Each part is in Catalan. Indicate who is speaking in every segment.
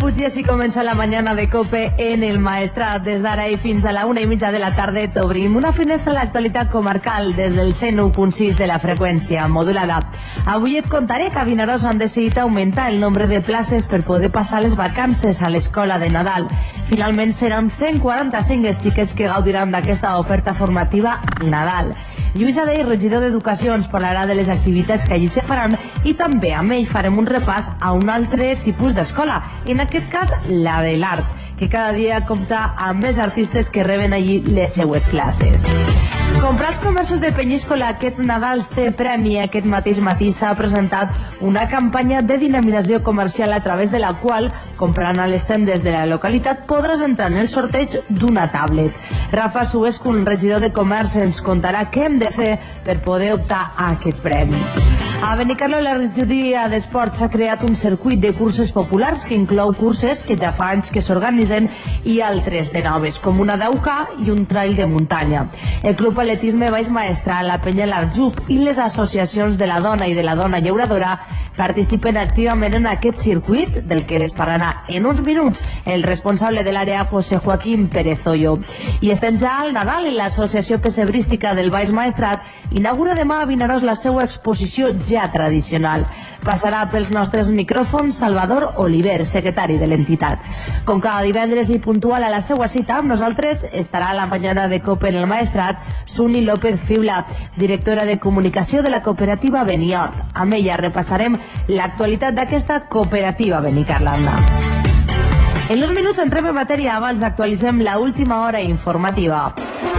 Speaker 1: Puig i així comença la mañana de COPE en el Maestrat. Des d'ara i fins a la 1:30 de la tarda t'obrim una finestra a l'actualitat comarcal des del 101.6 de la freqüència modulada. Avui et contaré que a Vinaròs han decidit augmentar el nombre de places per poder passar les vacances a l'escola de Nadal. Finalment seran 145 els xiquets que gaudiran d'aquesta oferta formativa al Nadal. Lluís Adell, regidor d'Educació, ens parlarà de les activitats que allí se faran i també amb ell farem un repàs a un altre tipus d'escola, en aquest cas la de l'art, que cada dia compta amb més artistes que reben allí les seues classes. Comprar els comerços de Penyíscola aquests Nadals té premi. Aquest mateix matí s'ha presentat una campanya de dinamització comercial a través de la qual, comprant a les tendes de la localitat, podràs entrar en el sorteig d'una tablet. Rafa Suescun, regidor de Comerç, ens contarà què hem de fer per poder optar a aquest premi. A Benicarló, la regidoria d'Esports ha creat un circuit de curses populars que inclou curses que ja fa anys que s'organitzen i altres de noves, com una d'Auca i un trail de muntanya. El Club Atletisme Baix Maestrat, la Penya l'Arjup i les associacions de la dona i de la dona llauradora participen activament en aquest circuit, del que es parlarà en uns minuts el responsable de l'àrea, José Joaquín Pérez Ollo. I estem ja al Nadal i l'Associació Pessebrística del Baix Maestrat inaugura demà a Vinaròs la seva exposició ja tradicional. Passarà pels nostres micròfons Salvador Oliver, secretari de l'entitat. Com cada divendres i puntual a la seva cita, amb nosaltres estarà a la mañana de COPE en el Maestrat Suni López Fiula, directora de comunicació de la cooperativa Beniort. Amb ella repassarem l'actualitat d'aquesta cooperativa benicarlanda. En uns minuts entrem en matèria, abans actualitzem la última hora informativa.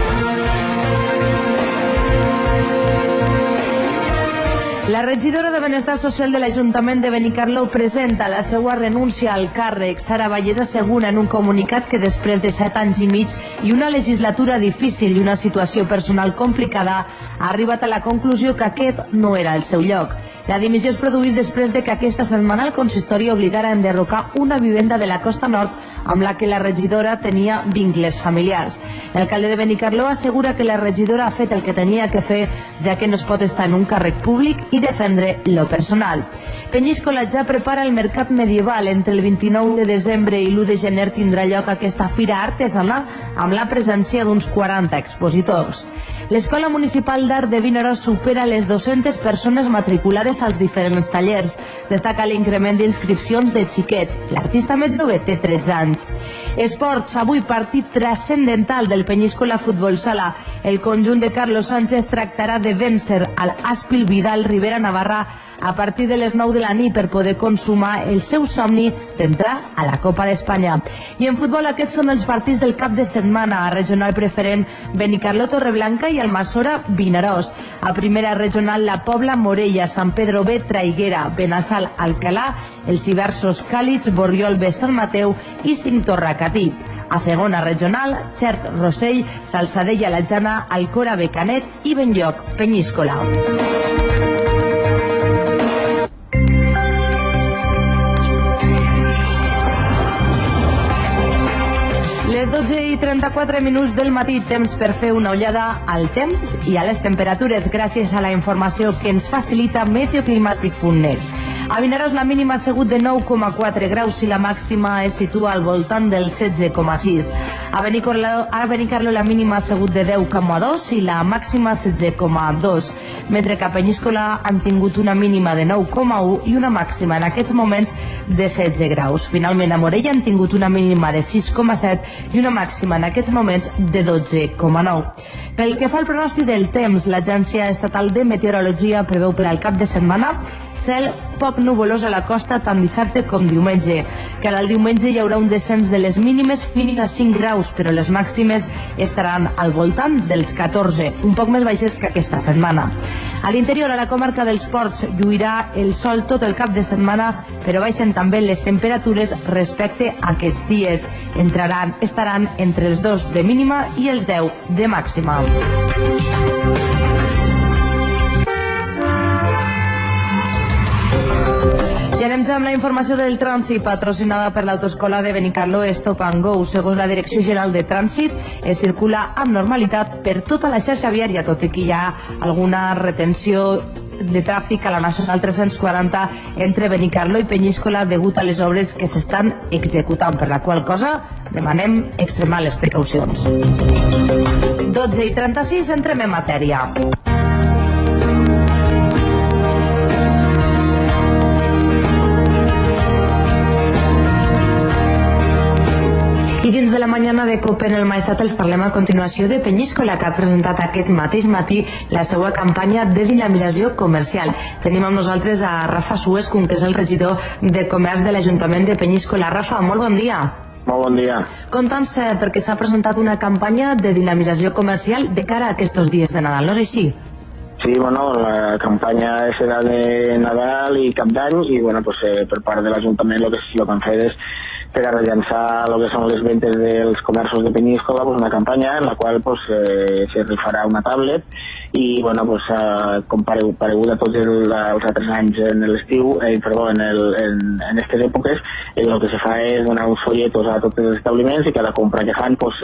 Speaker 1: La regidora de Benestar Social de l'Ajuntament de Benicarló presenta la seva renúncia al càrrec. Sara Vallès assegura en un comunicat que després de 7 anys i mig i una legislatura difícil i una situació personal complicada, ha arribat a la conclusió que aquest no era el seu lloc. La dimissió es produeix després de que aquesta setmana el consistori obligara a enderrocar una vivenda de la Costa Nord amb la que la regidora tenia vincles familiars. L'alcalde de Benicarló assegura que la regidora ha fet el que tenia que fer, ja que no es pot estar en un càrrec públic i defendre lo personal. Penyíscola ja prepara el mercat medieval. Entre el 29 de desembre i l'1 de gener tindrà lloc aquesta fira artesana amb la presència d'uns 40 expositors. L'Escola Municipal d'Art de Vinaròs supera les 200 persones matriculades als diferents tallers. Destaca l'increment d'inscripcions de xiquets. L'artista més jove té 13 anys. Esports, avui partit transcendental del Penyíscola Futbol Sala. El conjunt de Carlos Sánchez tractarà de vèncer al Aspil Vidal Rivera Navarra a partir de les 9 de la nit per poder consumar el seu somni d'entrar a la Copa d'Espanya. I en futbol aquests són els partits del cap de setmana. A regional preferent, Benicarló Torreblanca i Almassora Vinaròs. A primera regional, la Pobla Morella, Sant Pedro B Traiguera, Benassal Alcalà, els Iversos Càlids, Borriol B Sant Mateu i Cintorra Catí. A segona regional, Xert Rossell, Salsadella La Jana, Alcora B Canet i Benlloc Penyíscola. Les 12:34 del matí, temps per fer una ullada al temps i a les temperatures gràcies a la informació que ens facilita meteoclimàtic.net. A Vinaròs la mínima ha sigut de 9,4 graus i la màxima es situa al voltant del 16,6. A Benicarló la mínima ha sigut de 10,2 i la màxima 16,2, mentre que a Penyíscola han tingut una mínima de 9,1 i una màxima en aquests moments de 16 graus. Finalment a Morella han tingut una mínima de 6,7 i una màxima en aquests moments de 12,9. Pel que fa al pronòstic del temps, l'Agència Estatal de Meteorologia preveu per al cap de setmana cel poc nuvolós a la costa tant dissabte com diumenge. Cada el diumenge hi haurà un descens de les mínimes fins a 5 graus, però les màximes estaran al voltant dels 14, un poc més baixes que aquesta setmana. A l'interior, a la comarca dels Ports, lluirà el sol tot el cap de setmana, però baixen també les temperatures respecte a aquests dies. Estaran entre els 2 de mínima i els 10 de màxima. I anem ja amb la informació del trànsit patrocinada per l'autoescola de Benicarló Stop and Go. Segons la Direcció General de Trànsit, es circula amb normalitat per tota la xarxa viària, tot i que hi ha alguna retenció de tràfic a la Nacional 340 entre Benicarló i Penyíscola degut a les obres que s'estan executant, per la qual cosa demanem extremar les precaucions. 12:36, entrem en matèria. I dins de la mañana de COPE en el Maestrat els parlem a continuació de Penyíscola, que ha presentat aquest mateix matí la seva campanya de dinamització comercial. Tenim amb nosaltres a Rafa Suescun, que és el regidor de Comerç de l'Ajuntament de Penyíscola. Rafa, molt bon dia.
Speaker 2: Molt bon dia.
Speaker 1: Conta'ns perquè s'ha presentat una campanya de dinamització comercial de cara a aquests dies de Nadal, no és així?
Speaker 2: Sí, bueno, la campanya serà de Nadal i Cap d'Any i, bueno, pues, per part de l'Ajuntament el que han fet és per a rellançar el que són les ventes dels comerços de Penyíscola, pues, una campanya en la qual pues, se rifarà una tablet i, bueno, pues, com paregut a tots els altres anys en l'estiu, en aquestes èpoques, el que se fa és donar uns folletos a tots els establiments i cada compra que fan, pues,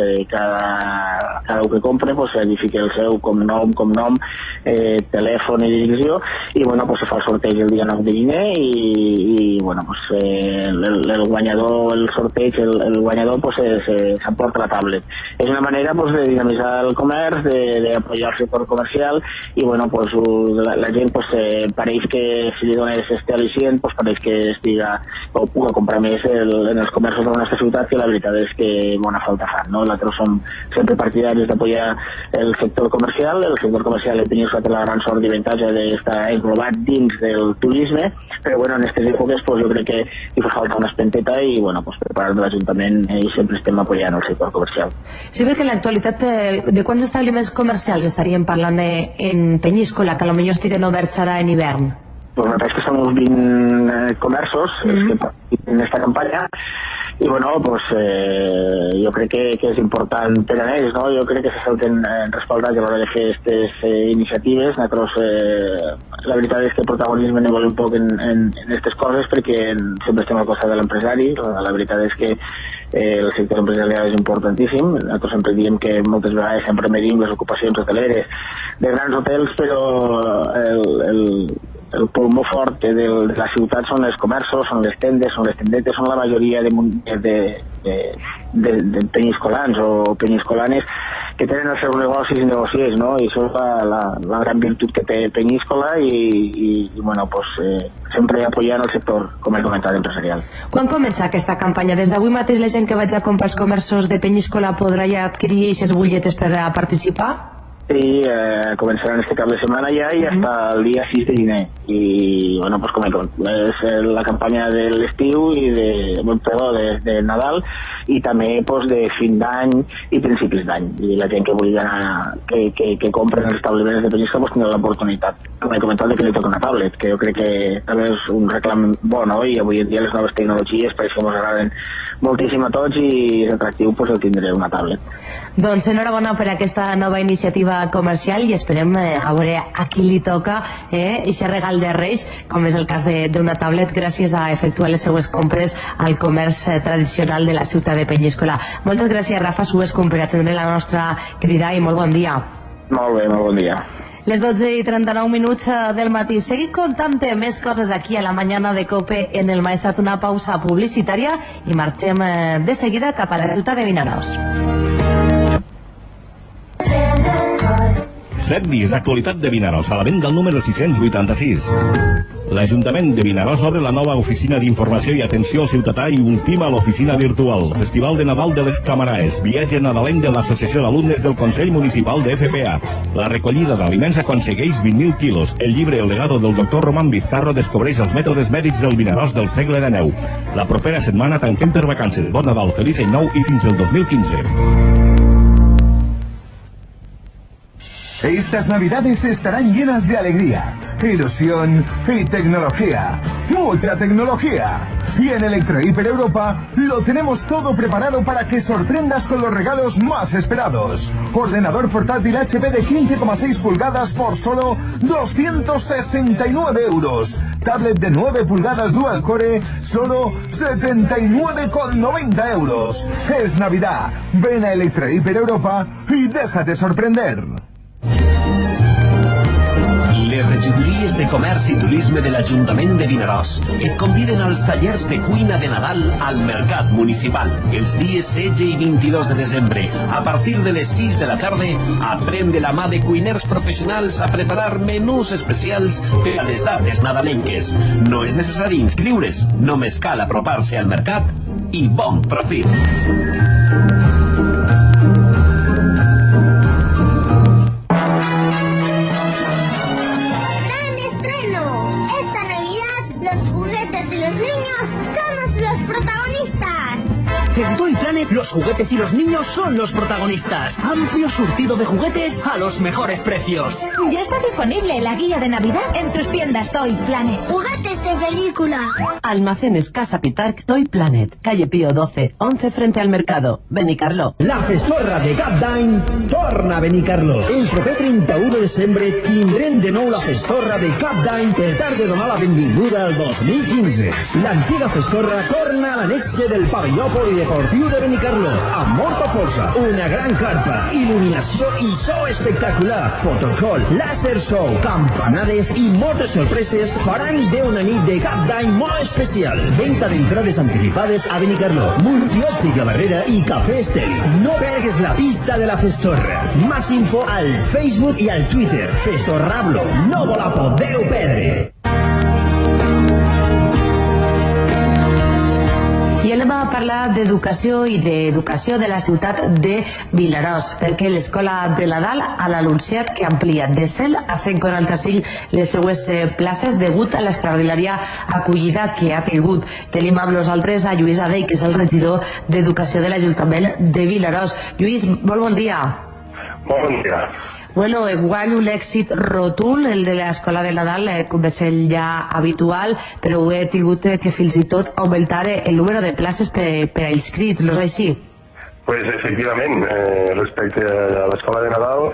Speaker 2: cada un que compra, pues, edifica el seu cognom, telèfon i direcció i, bueno, pues, se fa el sorteig el dia 9 de gener i bueno, pues, el guanyador, el sorteig, el guanyador pues, s'emporta la tablet. És una manera pues, de dinamitzar el comerç, d'apoyar el sector comercial i, bueno, pues, la gent pues, pareix que si li dones este al·licient pues, pareix que estiga o puga comprar més en els comerços de la nostra ciutat, que la veritat és que bona falta fan, no? Nosaltres som sempre partidaris d'apoyar el sector comercial. El sector comercial de Penyíscola té la gran sort i avantatge d'estar englobat dins del turisme, però bueno, en aquestes èpoques pues, jo crec que hi fa falta una espenteta i, bueno, pues, per part de l'Ajuntament sempre estem apoyant el sector comercial.
Speaker 1: Sí, perquè en l'actualitat de quants establiments comercials estaríem parlant en Penyíscola, que potser estiguen oberts ara en hivern?
Speaker 2: Pues la veritat és que són uns 20 comerços que participen en esta campanya i, bueno, pues, jo crec que és important per a ells, no? Jo crec que se senten respaldats a l'hora de fer aquestes iniciatives. Nosaltres, la veritat és que el protagonisme ne vol un poc en aquestes coses perquè sempre estem al costat de l'empresari. La veritat és que el sector empresarial és importantíssim. Nosaltres sempre diem que moltes vegades sempre medim les ocupacions hoteleres de grans hotels, però el pulmó fort de la ciutat són els comerços, són les tendes, són les tendetes, són la majoria de penyiscolans o penyiscolanes que tenen els seus negocis i negociers, no? I això és la gran virtut que té Penyíscola i bueno, pues, sempre apoyant el sector, com he comentat, empresarial.
Speaker 1: Quan comença aquesta campanya? Des d'avui mateix la gent que vaig a comprar els comerços de Penyíscola podrà ja adquirir aquestes butlletes per a participar?
Speaker 2: Sí, començarà este cap de setmana ja i fins el dia 6 de gener. I, bueno, pues com he dit, és la campanya de l'estiu i de Nadal i també pues, de fin d'any i principis d'any. I la gent que vulgui anar, que compren els establiments de Penyíscola pues, tindrà l'oportunitat. Com he comentat, que li toca una tablet, que jo crec que també és un reclam bo, no? I avui en dia les noves tecnologies pareix que ens agraden moltíssim a tots i és atractiu pues, el tindre una tablet.
Speaker 1: Doncs enhorabona per aquesta nova iniciativa comercial i esperem a veure a qui li toca aquest regal de Reis, com és el cas d'una tablet gràcies a efectuar les seues compres al comerç tradicional de la ciutat de Penyíscola. Moltes gràcies, Rafa Suescun, per atendre la nostra crida i molt bon dia.
Speaker 2: Molt bé, molt bon dia.
Speaker 1: Les 12:39 del matí. Seguim contant-te més coses aquí a la mañana de COPE en el Maestrat, una pausa publicitària i marxem de seguida cap a la ciutat de Vinaròs.
Speaker 3: 7 dies d'actualitat de Vinaròs a la venda al número 686. L'Ajuntament de Vinaròs obre la nova oficina d'informació i atenció al ciutadà i ultima l'oficina virtual. Festival de Nadal de les Camaraes, viatge nadalenc de l'Associació d'Alumnes del Consell Municipal de FPA. La recollida d'aliments aconsegueix 20.000 quilos. El llibre El legado del doctor Román Vizcarro descobreix els mètodes mèdics del Vinaròs del segle XIX. La propera setmana tanquem per vacances. Bon Nadal, feliç any nou i fins el 2015.
Speaker 4: Estas Navidades estarán llenas de alegría, ilusión y tecnología. ¡Mucha tecnología! Y en Electro Hiper Europa lo tenemos todo preparado para que sorprendas con los regalos más esperados. Ordenador portátil HP de 15,6 pulgadas por solo 269 euros. Tablet de 9 pulgadas Dual Core, solo 79,90 euros. Es Navidad. Ven a Electro Hiper Europa y déjate sorprender.
Speaker 5: Les regidories de Comerç i Turisme de l'Ajuntament de Vinaròs et conviden als tallers de cuina de Nadal al Mercat Municipal. Els dies 16 i 22 de desembre, a partir de les 6 de la tarda, aprèn de la mà de cuiners professionals a preparar menús especials per a les dates nadalenques. No és necessari inscriure's, només cal apropar-se al mercat i bon profit.
Speaker 6: En Toy Planet, los juguetes y los niños son los protagonistas. Amplio surtido de juguetes a los mejores precios.
Speaker 7: Ya está disponible la guía de Navidad en tus tiendas Toy Planet.
Speaker 8: Juguetes de película.
Speaker 9: Almacenes Casa Pitarc Toy Planet, calle Pío 12, 11 frente al mercado, Benicarló.
Speaker 10: La festorra de Capdany torna a Benicarló. El proper 31 de desembre tindrem de nou la festorra de Capdany per tal de donar la benvinguda al 2015. L'antiga festorra torna a l'anexe del pavelló polideportiu de Benicarló, amb molta força, una gran carpa, il·luminació i so espectacular, protocol, láser show, campanades i moltes sorpreses faran d'una nit de Cap d'Any molt especial. Venta d'entrades anticipades a Benicarló, Multiòptica Barrera i Cafè Esteli. No pergues la pista de la festorra. Más info al Facebook i al Twitter. Festorrablo, no vos la podeu perdre.
Speaker 1: I anem a parlar d'educació i d'educació de la ciutat de Vinaròs, perquè l'Escola de Nadal ha anunciat que ha ampliat de 100 a 145 les seues places degut a l'extraordinària acollida que ha tingut. Tenim amb nosaltres a Lluís Adell, que és el regidor d'Educació de l'Ajuntament de Vinaròs. Lluís, molt bon dia.
Speaker 11: Molt bon dia.
Speaker 1: Bueno, igual un èxit rotund, el de l'Escola de Nadal, com és el ja habitual, però ho he tingut que fins i tot augmentar el número de places per a inscrits, no és així?
Speaker 11: Pues efectivament, respecte a l'Escola de Nadal,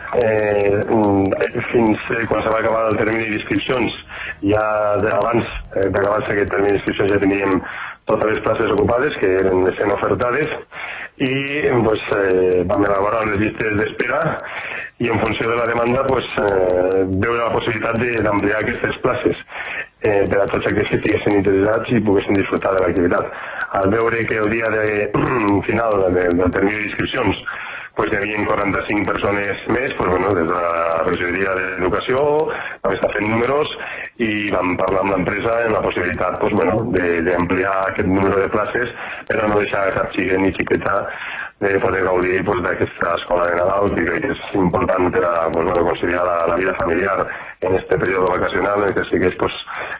Speaker 11: fins quan se va acabar el termini d'inscripcions, ja abans d'acabar-se aquest termini d'inscripcions ja teníem totes les places ocupades que eren sent ofertades i pues, vam elaborar les llistes d'espera i en funció de la demanda pues, veure la possibilitat d'ampliar aquestes places per a tots aquells que estiguessin interessats i poguessin disfrutar de l'activitat. Al veure que el dia final del termini d'inscripcions pues, hi havia 45 persones més, pues, bueno, des de la regidoria d'Educació vam estar fent números i vam parlar amb l'empresa en la possibilitat pues, bueno, d'ampliar aquest número de places per a no deixar cap xiquet ni xiqueta de poder gaudir pues, d'aquesta escola de Nadal, que crec que és important per a pues, bueno, conciliar la vida familiar en este període vacacional en què sí que pues,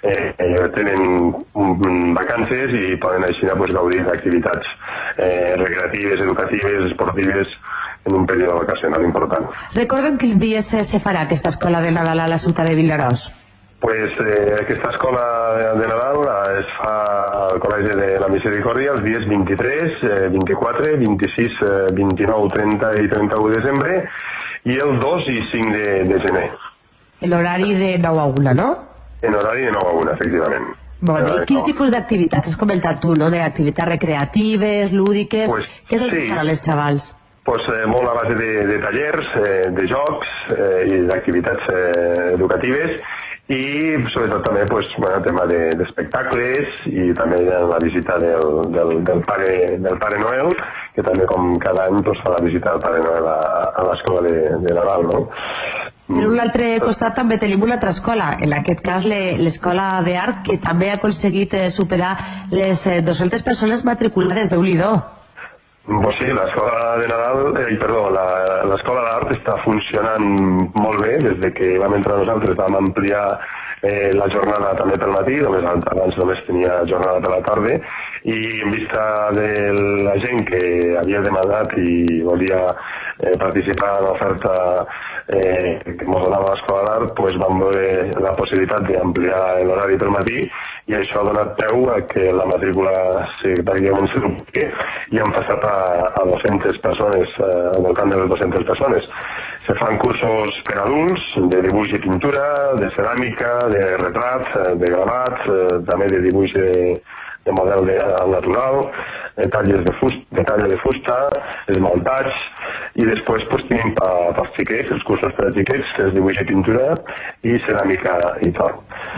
Speaker 11: tenen vacances i poden així pues, gaudir d'activitats recreatives, educatives, esportives en un període vacacional important.
Speaker 1: Recordem quins dies se farà aquesta escola de Nadal a la ciutat de Vinaròs.
Speaker 11: Pues, aquesta escola de Nadal es fa al Col·legi de la Misericòrdia els dies 23, 24, 26, 29, 30 i 31 de desembre i el 2 i 5 de gener.
Speaker 1: L'horari de 9 a 1, no?
Speaker 11: En horari de 9 a 1, efectivament.
Speaker 1: Bueno, i quin tipus d'activitats has comentat tu, no? D'activitats recreatives, lúdiques...
Speaker 11: Pues,
Speaker 1: què és el que fan els xavals?
Speaker 11: Pues, molt a base de tallers, de jocs i d'activitats educatives i sobretot també pues, bueno, tema d'espectacles i també la visita del Pare Noel, que també com cada any pues, fa la visita del Pare Noel a l'escola de Nadal, no?
Speaker 1: Per un altre costat també tenim una altra escola, en aquest cas l'escola d'art, que també ha aconseguit superar les 200 persones matriculades, Déu-n'hi-do.
Speaker 11: Pues sí, l'escola de Nadal, l'escola d'art està funcionant molt bé des que vam entrar nosaltres, vam ampliar la jornada també pel matí, abans només tenia jornada per la tarda i en vista de la gent que havia demandat i volia participar en l'oferta que ens donava l'escola d'art, pues vam veure la possibilitat d'ampliar l'horari pel matí i això ha donat peu a que la matrícula pràcticament se dupliqui i hem passat a 200 persones, al voltant de les 200 persones. Se fan cursos per adults de dibuix i pintura, de ceràmica, de retrat, de gravat, també de dibuix de model al natural, de talla de fusta, esmaltats, i després pues, tenim pels xiquets, els cursos per als xiquets, que és dibuix i pintura i ceràmica i torn.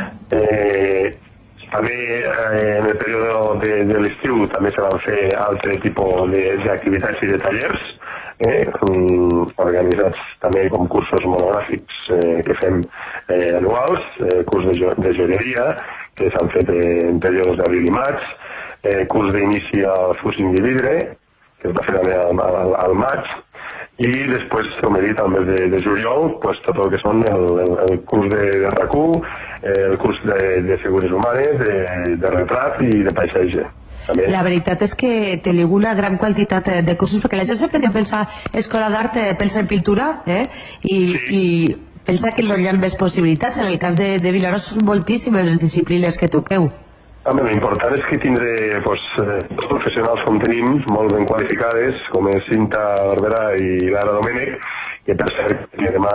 Speaker 11: També en el període de l'estiu també se van fer altre tipus d'activitats i de tallers, organitzats també com cursos monogràfics que fem anuals, curs de joieria que s'han fet en períodes d'abril i maig, curs d'inici al fusing de vidre, que es va fer també al maig, i després, com he dit, al mes de juliol, pues, tot el que són el curs de RAC1, el curs de figures humanes, de retrat i de paisatge. També.
Speaker 1: La veritat és que teniu una gran quantitat de cursos, perquè la gent sempre que pensa escola d'art pensa en pintura, i pensa que no hi ha més possibilitats. En el cas de Vinaròs són moltíssimes les disciplines que toqueu.
Speaker 11: L'important és que tindré dos professionals com tenim, molt ben qualificades, com és Cinta Barberà i Lara Domènech, que per cert que demà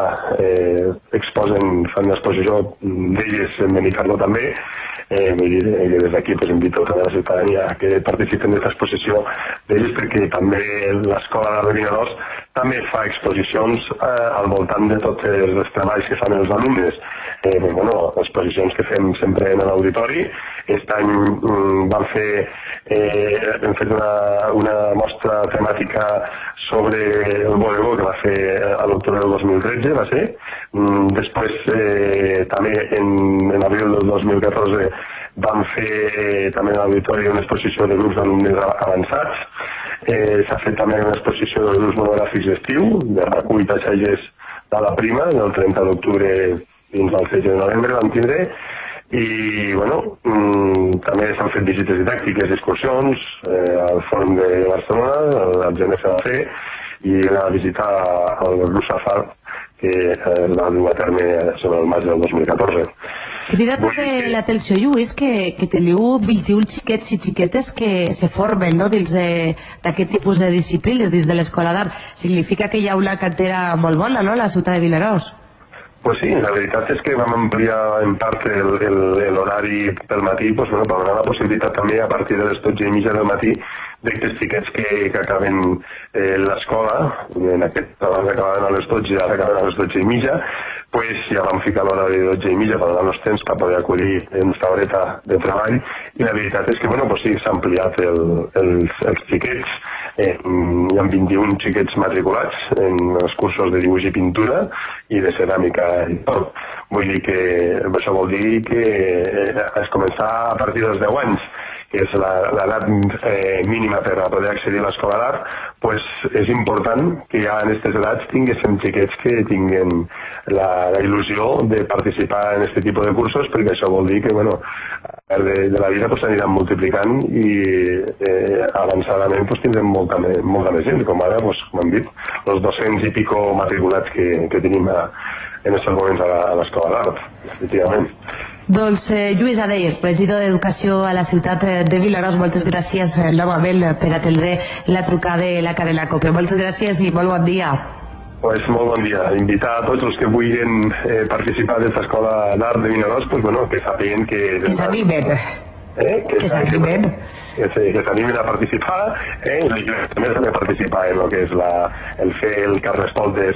Speaker 11: fan l'exposició d'elles en Benicarló també. Vull dir que des d'aquí invito a tota la ciutadania que participen d'aquesta exposició d'ells, perquè també l'Escola d'Art de Vinaròs també fa exposicions al voltant de tots els treballs que fan els alumnes. Exposicions que fem sempre en l'auditori. Aquest any hem fet una mostra temàtica sobre el bodegó que va fer a l'octubre del 2013, va ser. Després, també en abril del 2014, vam fer també a l'auditori una exposició de grups d'alumnes avançats. S'ha fet també una exposició de grups monogràfics d'estiu, de RAC1 i paisatges de la prima, del 30 d'octubre fins al 16 de novembre vam tindre. I, també s'han fet visites didàctiques i excursions al Fòrum de Barcelona, al GNFAC, i anar a visitar el grup Safar, que es va dur a terme sobre el maig del 2014.
Speaker 1: Crida també l'atenció, Lluís, que teniu 21 xiquets i xiquetes que se formen dins d'aquest tipus de disciplines, dins de l'Escola d'Art. Significa que hi ha una cantera molt bona, no?, a la ciutat de Vinaròs.
Speaker 11: Pues sí, la veritat és que vam ampliar en part l'horari pel matí per donar la possibilitat també a partir de les 12:30 del matí d'aquests xiquets que acaben l'escola, en aquest abans acabaven a les 12 i ara acaben a les 12:30, pues ja vam ficar l'hora de 12:30 per donar-nos temps per poder acollir en esta horeta de treball, i la veritat és que sí, s'ha ampliat els xiquets. Hi ha 21 xiquets matriculats en els cursos de dibuix i pintura i de ceràmica i tot. Vull dir que això vol dir que es començar a partir dels 10 anys, que és l'edat mínima per a poder accedir a l'escola d'art, pues és important que ja en aquestes edats tinguéssim xiquets que tinguen la il·lusió de participar en aquest tipus de cursos, perquè això vol dir que, al llarg de la vida s'aniran multiplicant i avançadament tindrem molta més gent, com ara, com hem dit, els 200 i pico matriculats que tenim en aquests moments a l'Escola d'Art, efectivament.
Speaker 1: Doncs Lluís Adeir, regidor d'Educació a la ciutat de Vinaròs, moltes gràcies novament per atendre la trucada de la cadena COPE. Moltes gràcies i molt bon dia.
Speaker 11: Pues molt bon dia. Invitar a tots els que vulguin participar d'esta Escola d'Art de Vinaròs, que sàpiguen que...
Speaker 1: Que s'animen.
Speaker 11: Que s'animen a participar, també s'han de participar en el que és el fer el carnestoltes,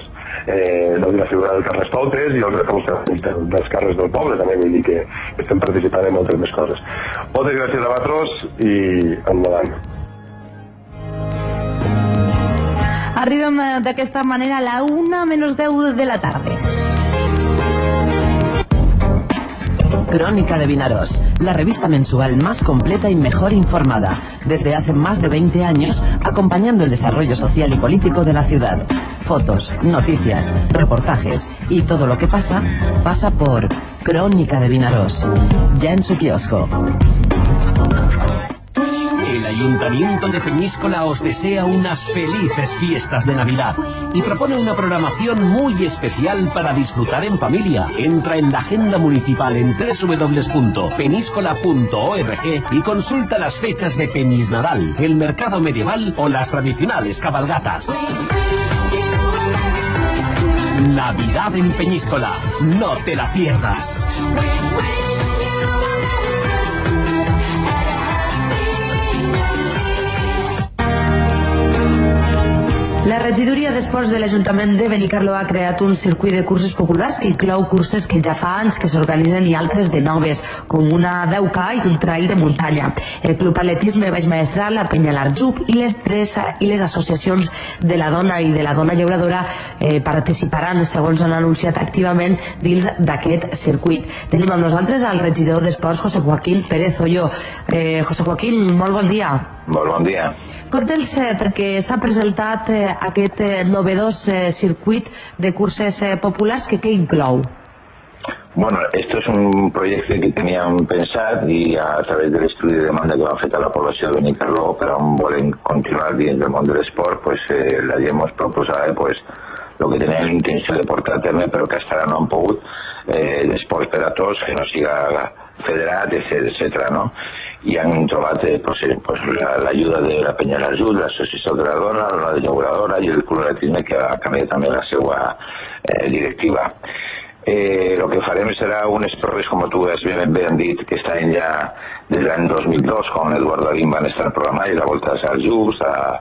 Speaker 11: la figura del carnestoltes i el recolzament dels carres del poble, també vull dir que estem participant en moltes més coses. Moltes gràcies a vosaltres i endavant.
Speaker 1: Arribem d'aquesta manera a la 1:10 de la tarde.
Speaker 9: Crónica de Vinaròs, la revista mensual más completa y mejor informada, desde hace más de 20 años, acompañando el desarrollo social y político de la ciudad. Fotos, noticias, reportajes y todo lo que pasa por Crónica de Vinaròs, ya en su kiosco.
Speaker 5: El Ayuntamiento de Peñíscola os desea unas felices fiestas de Navidad y propone una programación muy especial para disfrutar en familia. Entra en la agenda municipal en www.peniscola.org y consulta las fechas de Peñisnadal, el mercado medieval o las tradicionales cabalgatas. Navidad en Peñíscola, no te la pierdas.
Speaker 1: La regidoria d'Esports de l'Ajuntament de Benicarló ha creat un circuit de curses populars que inclou curses que ja fa anys que s'organitzen i altres de noves, com una 10K i un trail de muntanya. El Club Atletisme Baix Maestral, la Penya l'Arjup i les associacions de la dona i de la dona llauradora participaran, segons han anunciat activament, dins d'aquest circuit. Tenim amb nosaltres el regidor d'Esports, José Joaquín Pérez Ollo. José Joaquín, molt bon dia.
Speaker 8: Molt bon dia.
Speaker 1: Conta'ns, perquè s'ha presentat aquest novedós circuit de curses populars que què inclou?
Speaker 8: Bueno, esto es un proyecto que tenían pensado y a través del estudio de demanda que va a afectar a la población de Benicarló, pero aún vuelven continuar dins del món de l'esport, pues la hemos proposado pues lo que tenían la intenció de portar a terme, però que hasta ara no han pogut, d'esports per a tots, que no siga federat, etc. ¿no? I han trobat l'ajuda de la Penya l'Arjup, l'Associació de la Dona, la Llauradora i el Club Atletisme, que ha canviat també la seva directiva. Lo que farem serà unes proves, com tu has ben dit, que estan ja des de l'any 2002, quan Eduardo Aguín van estar programats, la Volta als Arjups,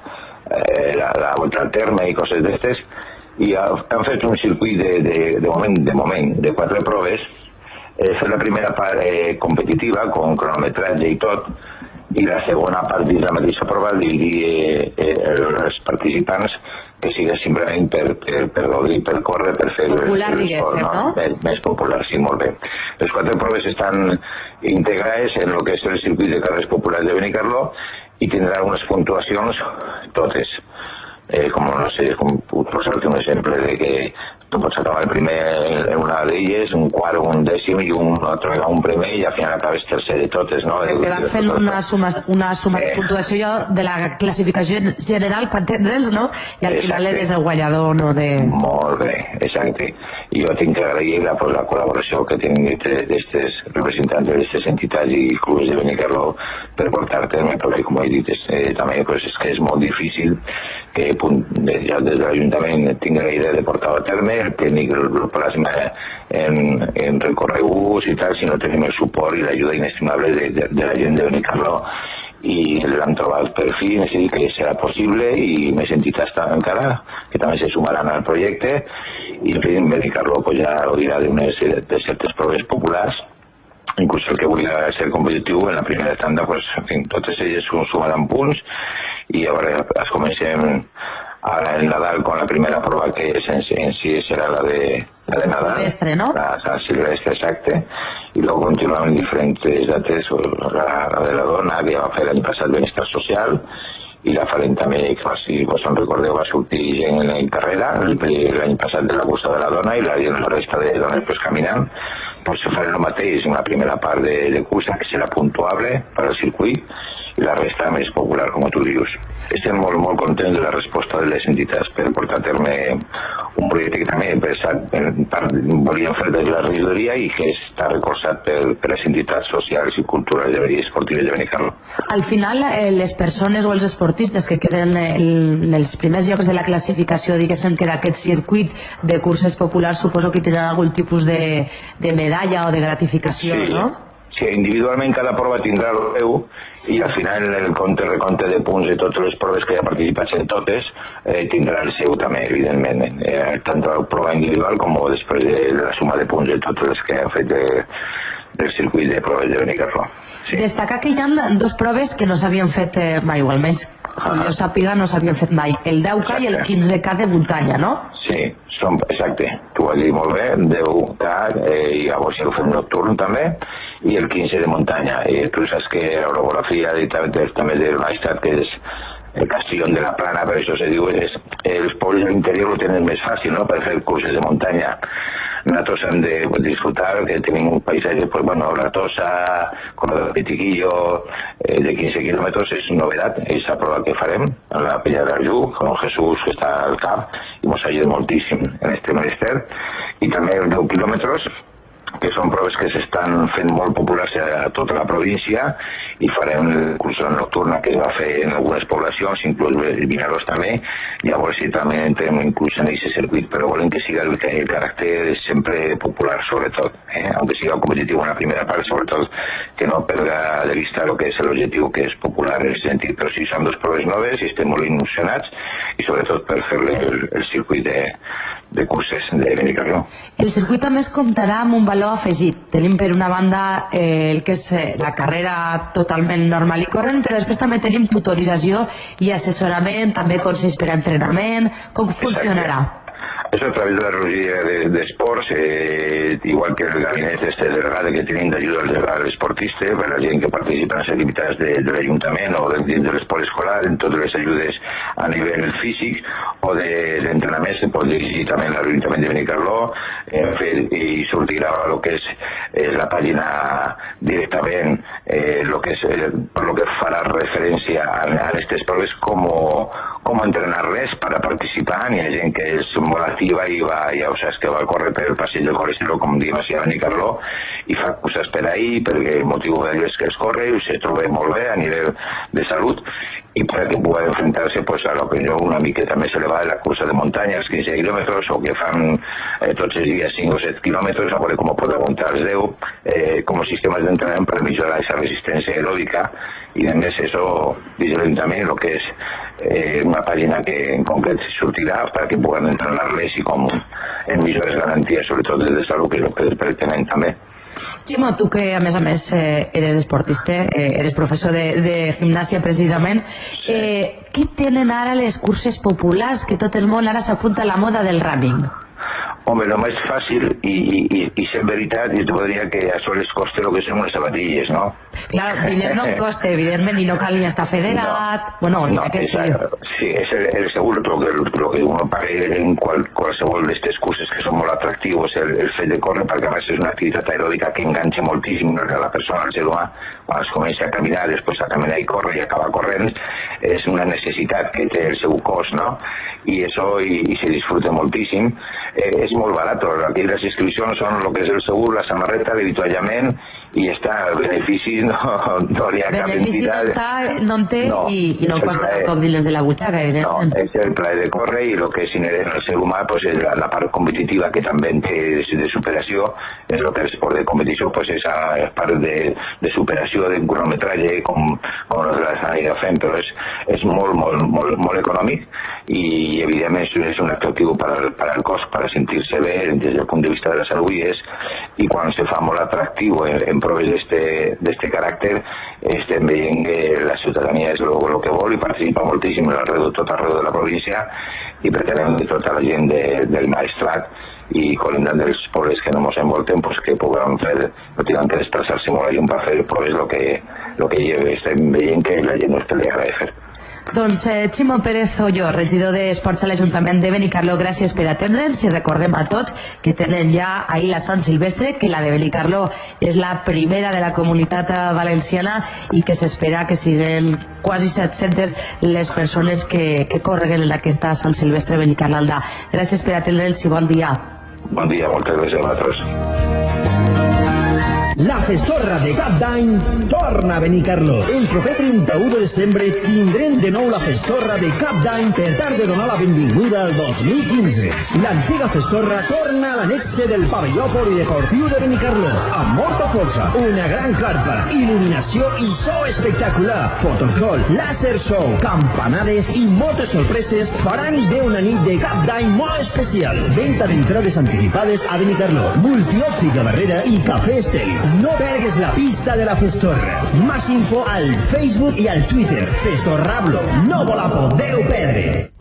Speaker 8: la Volta al Terme i coses d'estes, i han fet un circuit de moment de 4 proves. Fer la primera part competitiva, con cronometratge i tot, i la segona part dins la mateixa prova dividir els participants que sigui simplement per gaudir, per córrer, per fer l'esport més popular, sí, molt bé. Les 4 proves estan integrades en el que és el circuit de carreres populars de Benicarló i tindran unes puntuacions totes. Com no sé, com posar-te un exemple de que tu pots acabar el primer en una d'elles, un quart, un dècim i un altre un primer i al final acabes tercer de totes, no?
Speaker 1: Que vas fent una suma de puntuació de la classificació general per entendre'ns, no? I al final eres el guanyador, no?
Speaker 8: Molt bé, exacte. I jo tinc que agrair la col·laboració que tinc d'estes representants d'aquestes entitats i clubs de Benicarló per portar a terme, perquè com he dit també és que és molt difícil que ja des de l'Ajuntament tinc la idea de portar a terme, el tècnic el plasma en recorreguts i tal, si no tenim el suport i l'ajuda inestimable de la gent de Benicarló. I l'han trobat per fi, és a dir, que serà possible i més entitats encara que també se sumaran al projecte i en fi, Benicarló ja gaudirà de certes proves populars, inclús el que vulgui ser competitiu en la primera tanda, en fi, totes elles sumaran punts i llavors es comencem ara en Nadal con la primera prova que en sí serà la de Nadal,
Speaker 1: Silvestre, ¿no?
Speaker 8: La Silvestre, exacte, i luego continuem en diferents dates, la de la dona que va fer l'any passat Benestar Social i la farem també, que si vos en recordeu va sortir en carrera l'any passat de la cursa de la dona i la resta de dones pues caminant, pues se farà el mateix en la primera part de cursa que serà puntuable per al circuit i la resta més popular, com tu dius. Estem molt contents de la resposta de les entitats per portar a terme un projecte que també volíem fer des de la regidoria i que està recolzat per les entitats socials i culturals i esportives de Benicarló.
Speaker 1: Al final, les persones o els esportistes que queden en els primers llocs de la classificació, diguéssim que d'aquest circuit de curses populars, suposo que tindran algun tipus de medalla o de gratificació, no?
Speaker 8: Sí, individualment cada prova tindrà el seu i al final el recompte de punts de totes les proves que hi ha participat en totes tindrà el seu també, evidentment, tant la prova individual com després de la suma de punts de totes les que han fet del circuit de proves de Benicarló.
Speaker 1: Destacar que hi ha 2 proves que no s'havien fet mai, o almenys jo sàpiga no s'havien fet mai, el 10K i el 15K de muntanya, no?
Speaker 8: Sí, exacte, tu ho has dit molt bé, 10K i llavors el fem nocturn també i el 15 de muntanya. I tu saps que l'orografia també del Maestrat, que és el Castellón de la Plana, per això se diu, els pobles de l'interior ho tenen més fàcil, no?, per fer curses de muntanya. Nosaltres hem de disfrutar, que tenim un paisatge, pues bueno, la Tossa, con el Pitiquillo, de 15 kilómetros, és novedat, és la prova que farem, a la Penya l'Arjup, con Jesús, que està al cap, i ens ajuda moltíssim en este menester, i també els 10 quilòmetres, que són proves que s'estan fent molt populars a tota la província i farem la cursa nocturna que es va fer en algunes poblacions, inclús Vinaròs també, llavors sí també entrem inclús en aquest circuit, però volem que siga el caràcter sempre popular sobretot, aunque siga competitiu en la primera part, sobretot que no perda de vista el que és l'objectiu, que és popular en aquest sentit, però sí, són 2 proves noves i estem molt il·lusionats i sobretot per fer-li el circuit de curses de Benicarló.
Speaker 1: El circuit també es comptarà amb un valor afegit. Tenim per una banda el que és la carrera totalment normal i corrent, però després també tenim tutorització i assessorament, també consells per a entrenament. Com funcionarà?
Speaker 8: Eso a través de la regidoria d'esports, igual que el gabinet de delegada que tenim d'ajuda al esportista, per la gent que participa en les activitats de l'Ajuntament o dins de l'esport escolar, en totes les ajudes a nivell físic o d'entrenament, se pot dirigir també a l'Ajuntament de Benicarló, i sortirà el que és la pàgina directament, el que farà referència a aquestes proves, com entrenar-les per a participar. Hi ha gent que és molt activa i ja ho saps que va córrer per el passeig del colesterol, com diem així a Benicarló, i fa coses per ahir perquè el motiu és que es corre i se troba molt bé a nivell de salut, i per a que pugui enfrontar-se a lo que una miqueta més elevada, la cursa de muntanya, els 15 quilòmetres, o que fan tots els dies 5 o 7 quilòmetres, a veure com pot aguantar els 10, com a sistemes d'entrenament per millorar aquesta resistència aeròbica. I a més, això, dins l'Ajuntament, el que és una pàgina que en concret sortirà perquè puguem entrenar-les i com en millores garanties, sobretot de salut, que és el que pretenem també.
Speaker 1: Ximo, tu que a més eres esportista, eres professor de gimnàsia precisament, què tenen ara les curses populars que tot el món ara s'apunta a la moda del running?
Speaker 8: Home, el més fàcil i ser veritat, jo te podria que això les costa el que són les sabatilles, no?
Speaker 1: Clar, diners no costa, evidentment, i no cal ni estar federat. Bueno,
Speaker 8: sí, és el segur, el que uno paga en qualsevol d'aquestes curses que són molt atractius, el fet de córrer, perquè a més és una activitat aeròbica que enganxa moltíssim a la persona, al ser humà, quan es comença a caminar, després a caminar i córrer i acaba corrent, és una necessitat que té el seu cos, no? I això se disfruta moltíssim. És molt barat, aquí les inscripcions són el que és el segur, la samarreta, l'avituallament, i està, el benefici no hi ha cap entitat.
Speaker 1: Benefici no en té i no costa tampoc diners de la butxaca.
Speaker 8: No, és el plaer de córrer i el que és inherent al ser humà és la part competitiva que també en té de superació, és el que és l'esport de competició, és la part de superació, de cronometratge, com nosaltres anirem fent, però és molt econòmic i evidentment és un atractiu per al cos, per a sentir-se bé des del punt de vista de la salut, i quan se fa molt atractiu en proves d'este caràcter, estem veient que la ciutadania és el que vol i participa moltíssim tot arreu de la província, i pretenem que tota la gent del Maestrat i col·lindant dels pobles que no ens envolten, que puguem fer, no tinguem que desplaçar-se molt a llum per fer proves el que estem veient que la gent no té l'agrada de fer.
Speaker 1: Doncs Ximo Pérez Ollo, regidor d'Esports a l'Ajuntament de Benicarló, gràcies per atendre'ns i recordem a tots que tenen ja ahir la Sant Silvestre, que la de Benicarló és la primera de la comunitat valenciana i que s'espera que siguin quasi 700 les persones que correguen en aquesta Sant Silvestre Benicarlaldà. Gràcies per atendre'ns i bon dia.
Speaker 8: Bon dia, moltes gràcies a vosaltres.
Speaker 10: La Festorra de Cap d'Any torna a Benicarló. El proper 31 de desembre tindrem de nou la Festorra de Cap d'Any per tal de donar la benvinguda al 2015. L'antiga Festorra torna a l'anexe del pavelló polideportiu de Benicarló, amb molta força, una gran carpa, il·luminació i so espectacular, fotosol, láser show, campanades i moltes sorpreses faran d'una nit de Cap d'Any molt especial. Venta d'entrades anticipades a Benicarló, Multiòptica Barrera i Cafè Estel. No pergues la pista de la Festorra. Más info al Facebook y al Twitter. Festorrablo. No vos la podeu perdre.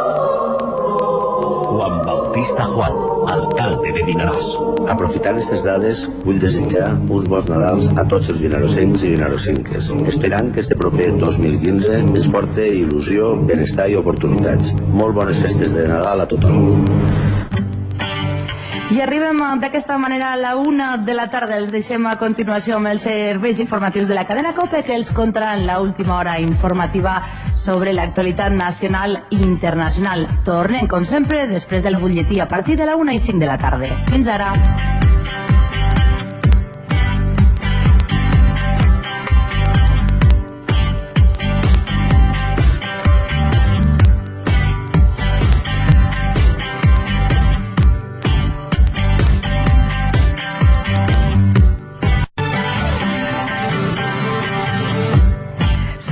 Speaker 5: Juan Bautista Juan, alcalde de Vinaròs.
Speaker 12: Aprofitant aquestes dades, vull desitjar uns bons Nadals a tots els vinarosencs i vinarosenques, esperant que este proper 2015 ens porte il·lusió, benestar i oportunitats. Molt bones festes de Nadal a tothom.
Speaker 1: I arribem d'aquesta manera a la 1 de la tarda. Els deixem a continuació amb els serveis informatius de la cadena COPE, que els contaran l'última hora informativa sobre l'actualitat nacional i internacional. Tornem, com sempre, després del butlletí a partir de la 1 i 5 de la tarda. Fins ara.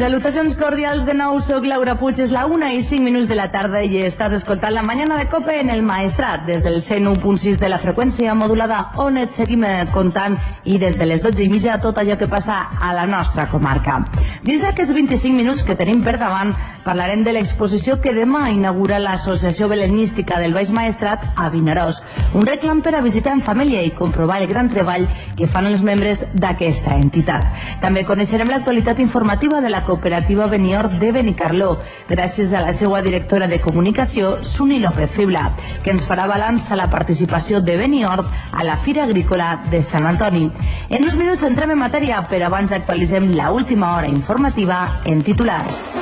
Speaker 1: Salutacions cordials de nou, soc Laura Puig, és la 1:05 de la tarda i estàs escoltant la Mañana de Cope en el Maestrat, des del 101.6 de la freqüència modulada, on et seguim contant, i des de les 12:30 tot allò que passa a la nostra comarca. Dins d'aquests 25 minuts que tenim per davant, parlarem de l'exposició que demà inaugura l'Associació Belenística del Baix Maestrat a Vinaròs, un reclam per a visitar en família i comprovar el gran treball que fan els membres d'aquesta entitat. També coneixerem l'actualitat informativa de la cooperativa Beniort de Benicarló, gràcies a la seva directora de comunicació, Suni López Fibla, que ens farà balanç a la participació de Beniort a la Fira Agrícola de Sant Antoni. En uns minuts entrem en matèria, però abans actualitzem la última hora informativa en titulars.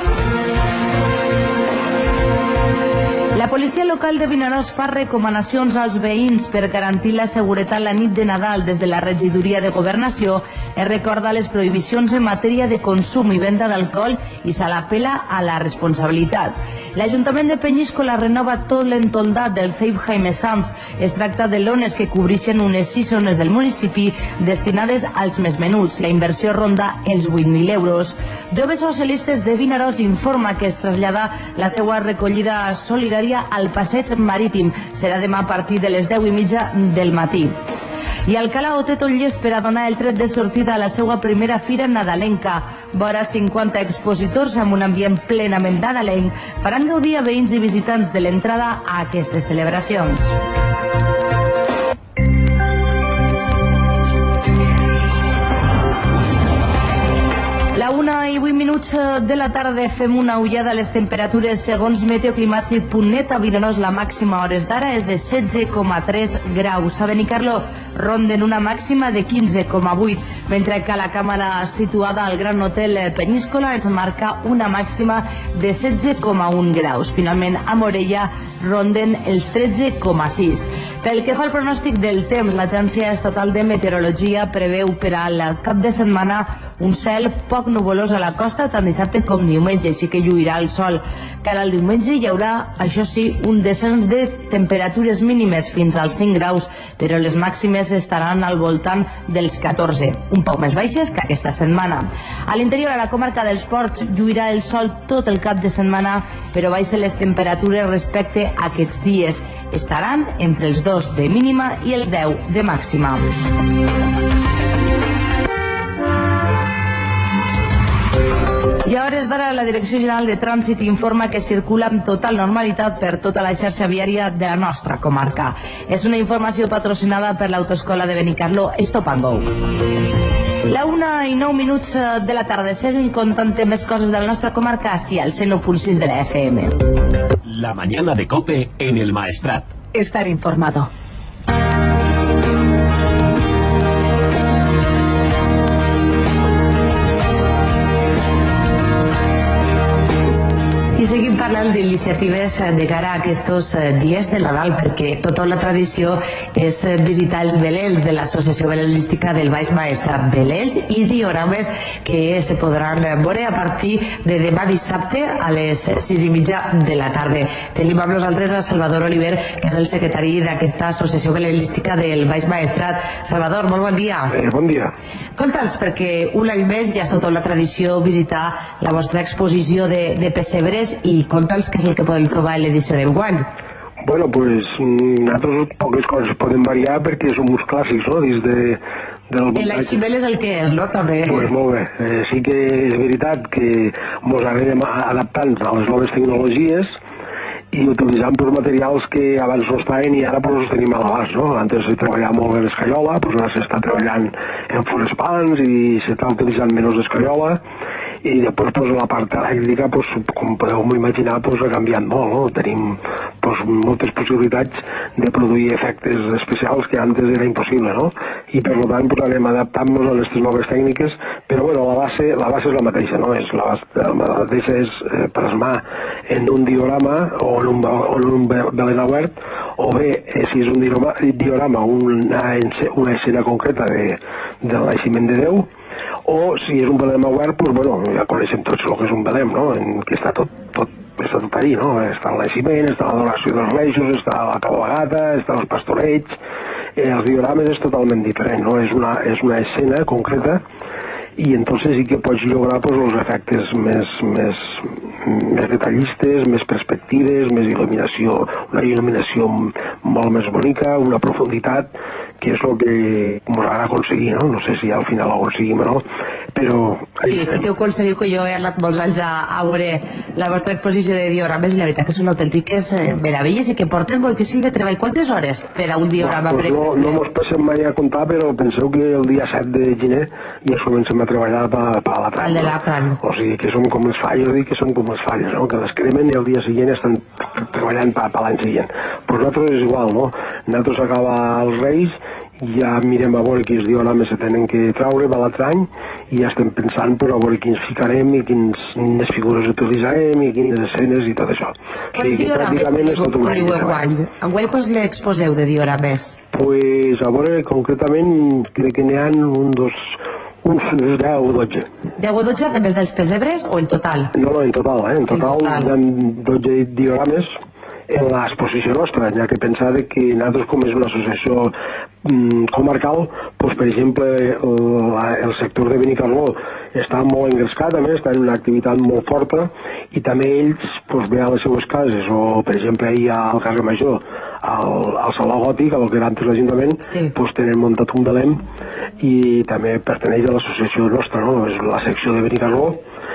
Speaker 1: La policia local de Vinaròs fa recomanacions als veïns per garantir la seguretat la nit de Nadal. Des de la regidoria de Governació es recorda les prohibicions en matèria de consum i venda d'alcohol i se l'apela a la responsabilitat. L'Ajuntament de Penyíscola renova tot l'entoldat del CEIP Jaime Sanz. Es tracta de lones que cobreixen unes 6 zones del municipi destinades als més menuts. La inversió ronda els 8.000 euros. Joves Socialistes de Vinaròs informa que es trasllada la seva recollida solidària al passeig marítim. Serà demà a partir de les 10:30 del matí. I Alcalá té tot llest per a donar el tret de sortida a la seva primera fira nadalenca. Vora 50 expositors amb un ambient plenament nadalenc faran gaudir a veïns i visitants de l'entrada a aquestes celebracions. La 1:08 de la tarda fem una ullada a les temperatures. Segons meteoclimàtic.net, a Vinaròs la màxima a hores d'ara és de 16,3 graus. A Benicarló ronden una màxima de 15,8, mentre que a la càmera situada al Gran Hotel Penyíscola ens marca una màxima de 16,1 graus. Finalment, a Morella ronden els 13,6. Pel que fa al pronòstic del temps, l'Agència Estatal de Meteorologia preveu per al cap de setmana un cel poc nuvolós a la costa, tant dissabte com diumenge, així que lluirà el sol. Cara al diumenge hi haurà, això sí, un descens de temperatures mínimes fins als 5 graus, però les màximes estaran al voltant dels 14, un poc més baixes que aquesta setmana. A l'interior, a la comarca dels Ports, lluirà el sol tot el cap de setmana, però baixen les temperatures respecte a aquests dies. Estaran entre els 2 de mínima i els 10 de màxima. I a hores d'ara la Direcció General de Trànsit informa que circula amb total normalitat per tota la xarxa viària de la nostra comarca. És una informació patrocinada per l'Autoescola de Benicarló Stop and Go. La 1:09 de la tarda. Seguim contant més coses de la nostra comarca així al 101.6 de la FM.
Speaker 5: La mañana de Cope en el Maestrat.
Speaker 1: Estar informado. I seguim parlant d'iniciatives de cara a aquests dies de Nadal, perquè tota la tradició és visitar els velels de l'Associació Belenística del Baix Maestrat. Velels i diorames que se podran veure a partir de demà dissabte a les 6:30 de la tarda. Tenim amb nosaltres a Salvador Oliver, que és el secretari d'aquesta Associació Belenística del Baix Maestrat. Salvador, molt bon dia.
Speaker 13: Bon dia.
Speaker 1: Conta'ns, perquè un any més ja és tota la tradició visitar la vostra exposició de pessebres, i conta'ns què és el que podem trobar en l'edició d'enguany.
Speaker 13: Bueno, pues nosaltres poques coses poden variar perquè som uns clàssics, no?, dins del...
Speaker 1: El Aixibel és el que és, no?, també.
Speaker 13: Pues molt bé. Sí que és veritat que mos anem adaptant a les noves tecnologies i utilitzant pues, materials que abans no estaven i ara pues, els tenim a l'abast, no? Antes se treballava molt bé l'escaiola, pues, ara s'està treballant en fluorespans i s'està utilitzant menys l'escaiola, i després pues, la part elèctrica, pues, com podeu imaginar, pues, ha canviat molt, no? Tenim pues, moltes possibilitats de produir efectes especials que antes era impossible, no? I per tant pues, anem adaptant-nos a aquestes noves tècniques, però bueno, la base és la mateixa, no? La mateixa és plasmar en un diorama o en un velena obert, o bé, si és un diorama, una escena concreta del naixement de Déu, o si és un velem obert, pues, bueno, ja coneixem tots el que és un velem, no?, en què està tot ahí, no?, està el naixement, està l'adoració dels reixos, està la cabalgata, està els pastorets. Els diorames és totalment diferent, no?, és una escena concreta i entonces sí que pots lograr pues, els efectes més detallistes, més perspectives, més il·luminació, una il·luminació molt més bonica, una profunditat, que és el que ens agrada aconseguir, no? No sé si al final ho aconseguim o no, però...
Speaker 1: Sí que ho aconseguiu, que jo he anat molts anys a veure la vostra exposició de diorames i la veritat que són autèntiques meravelles i que porten moltíssim de treball. Quantes hores per a un diorama?
Speaker 13: Pues no mos passem mai a comptar, però penseu que el dia 7 de gener ja comencem a treballar per l'Atrany.
Speaker 1: El de l'Atrany.
Speaker 13: O sigui que som com els falles, jo dic que som com els falles, no? Que les cremen i el dia següent estan treballant per l'any següent. Però nosaltres és igual, no? Nosaltres acaba els Reis, ja mirem a veure quins diorames se tenen que traure per l'Atrany i ja estem pensant per a veure quins ficarem i quines figures utilitzarem i quines escenes i tot això. O sigui que pràcticament és tot un any.
Speaker 1: Enguany quants l'exposeu de diorames?
Speaker 13: Pues a veure, concretament crec que n'hi ha uns 10 o 12.
Speaker 1: 10 o 12 també dels pessebres o en total?
Speaker 13: No, en total, en total hi ha 12 diorames en l'exposició nostra, ja que pensar que nosaltres com és una associació comarcal, doncs, per exemple el sector de Benicarló està molt engrescat, a més està en una activitat molt forta i també ells doncs, ve a les seues cases o per exemple ahir al carrer Major al Saló Gòtic, al que era antes l'Ajuntament, doncs tenen muntat un Belém i també perteneix a l'associació nostra, no? És la secció de Benicarló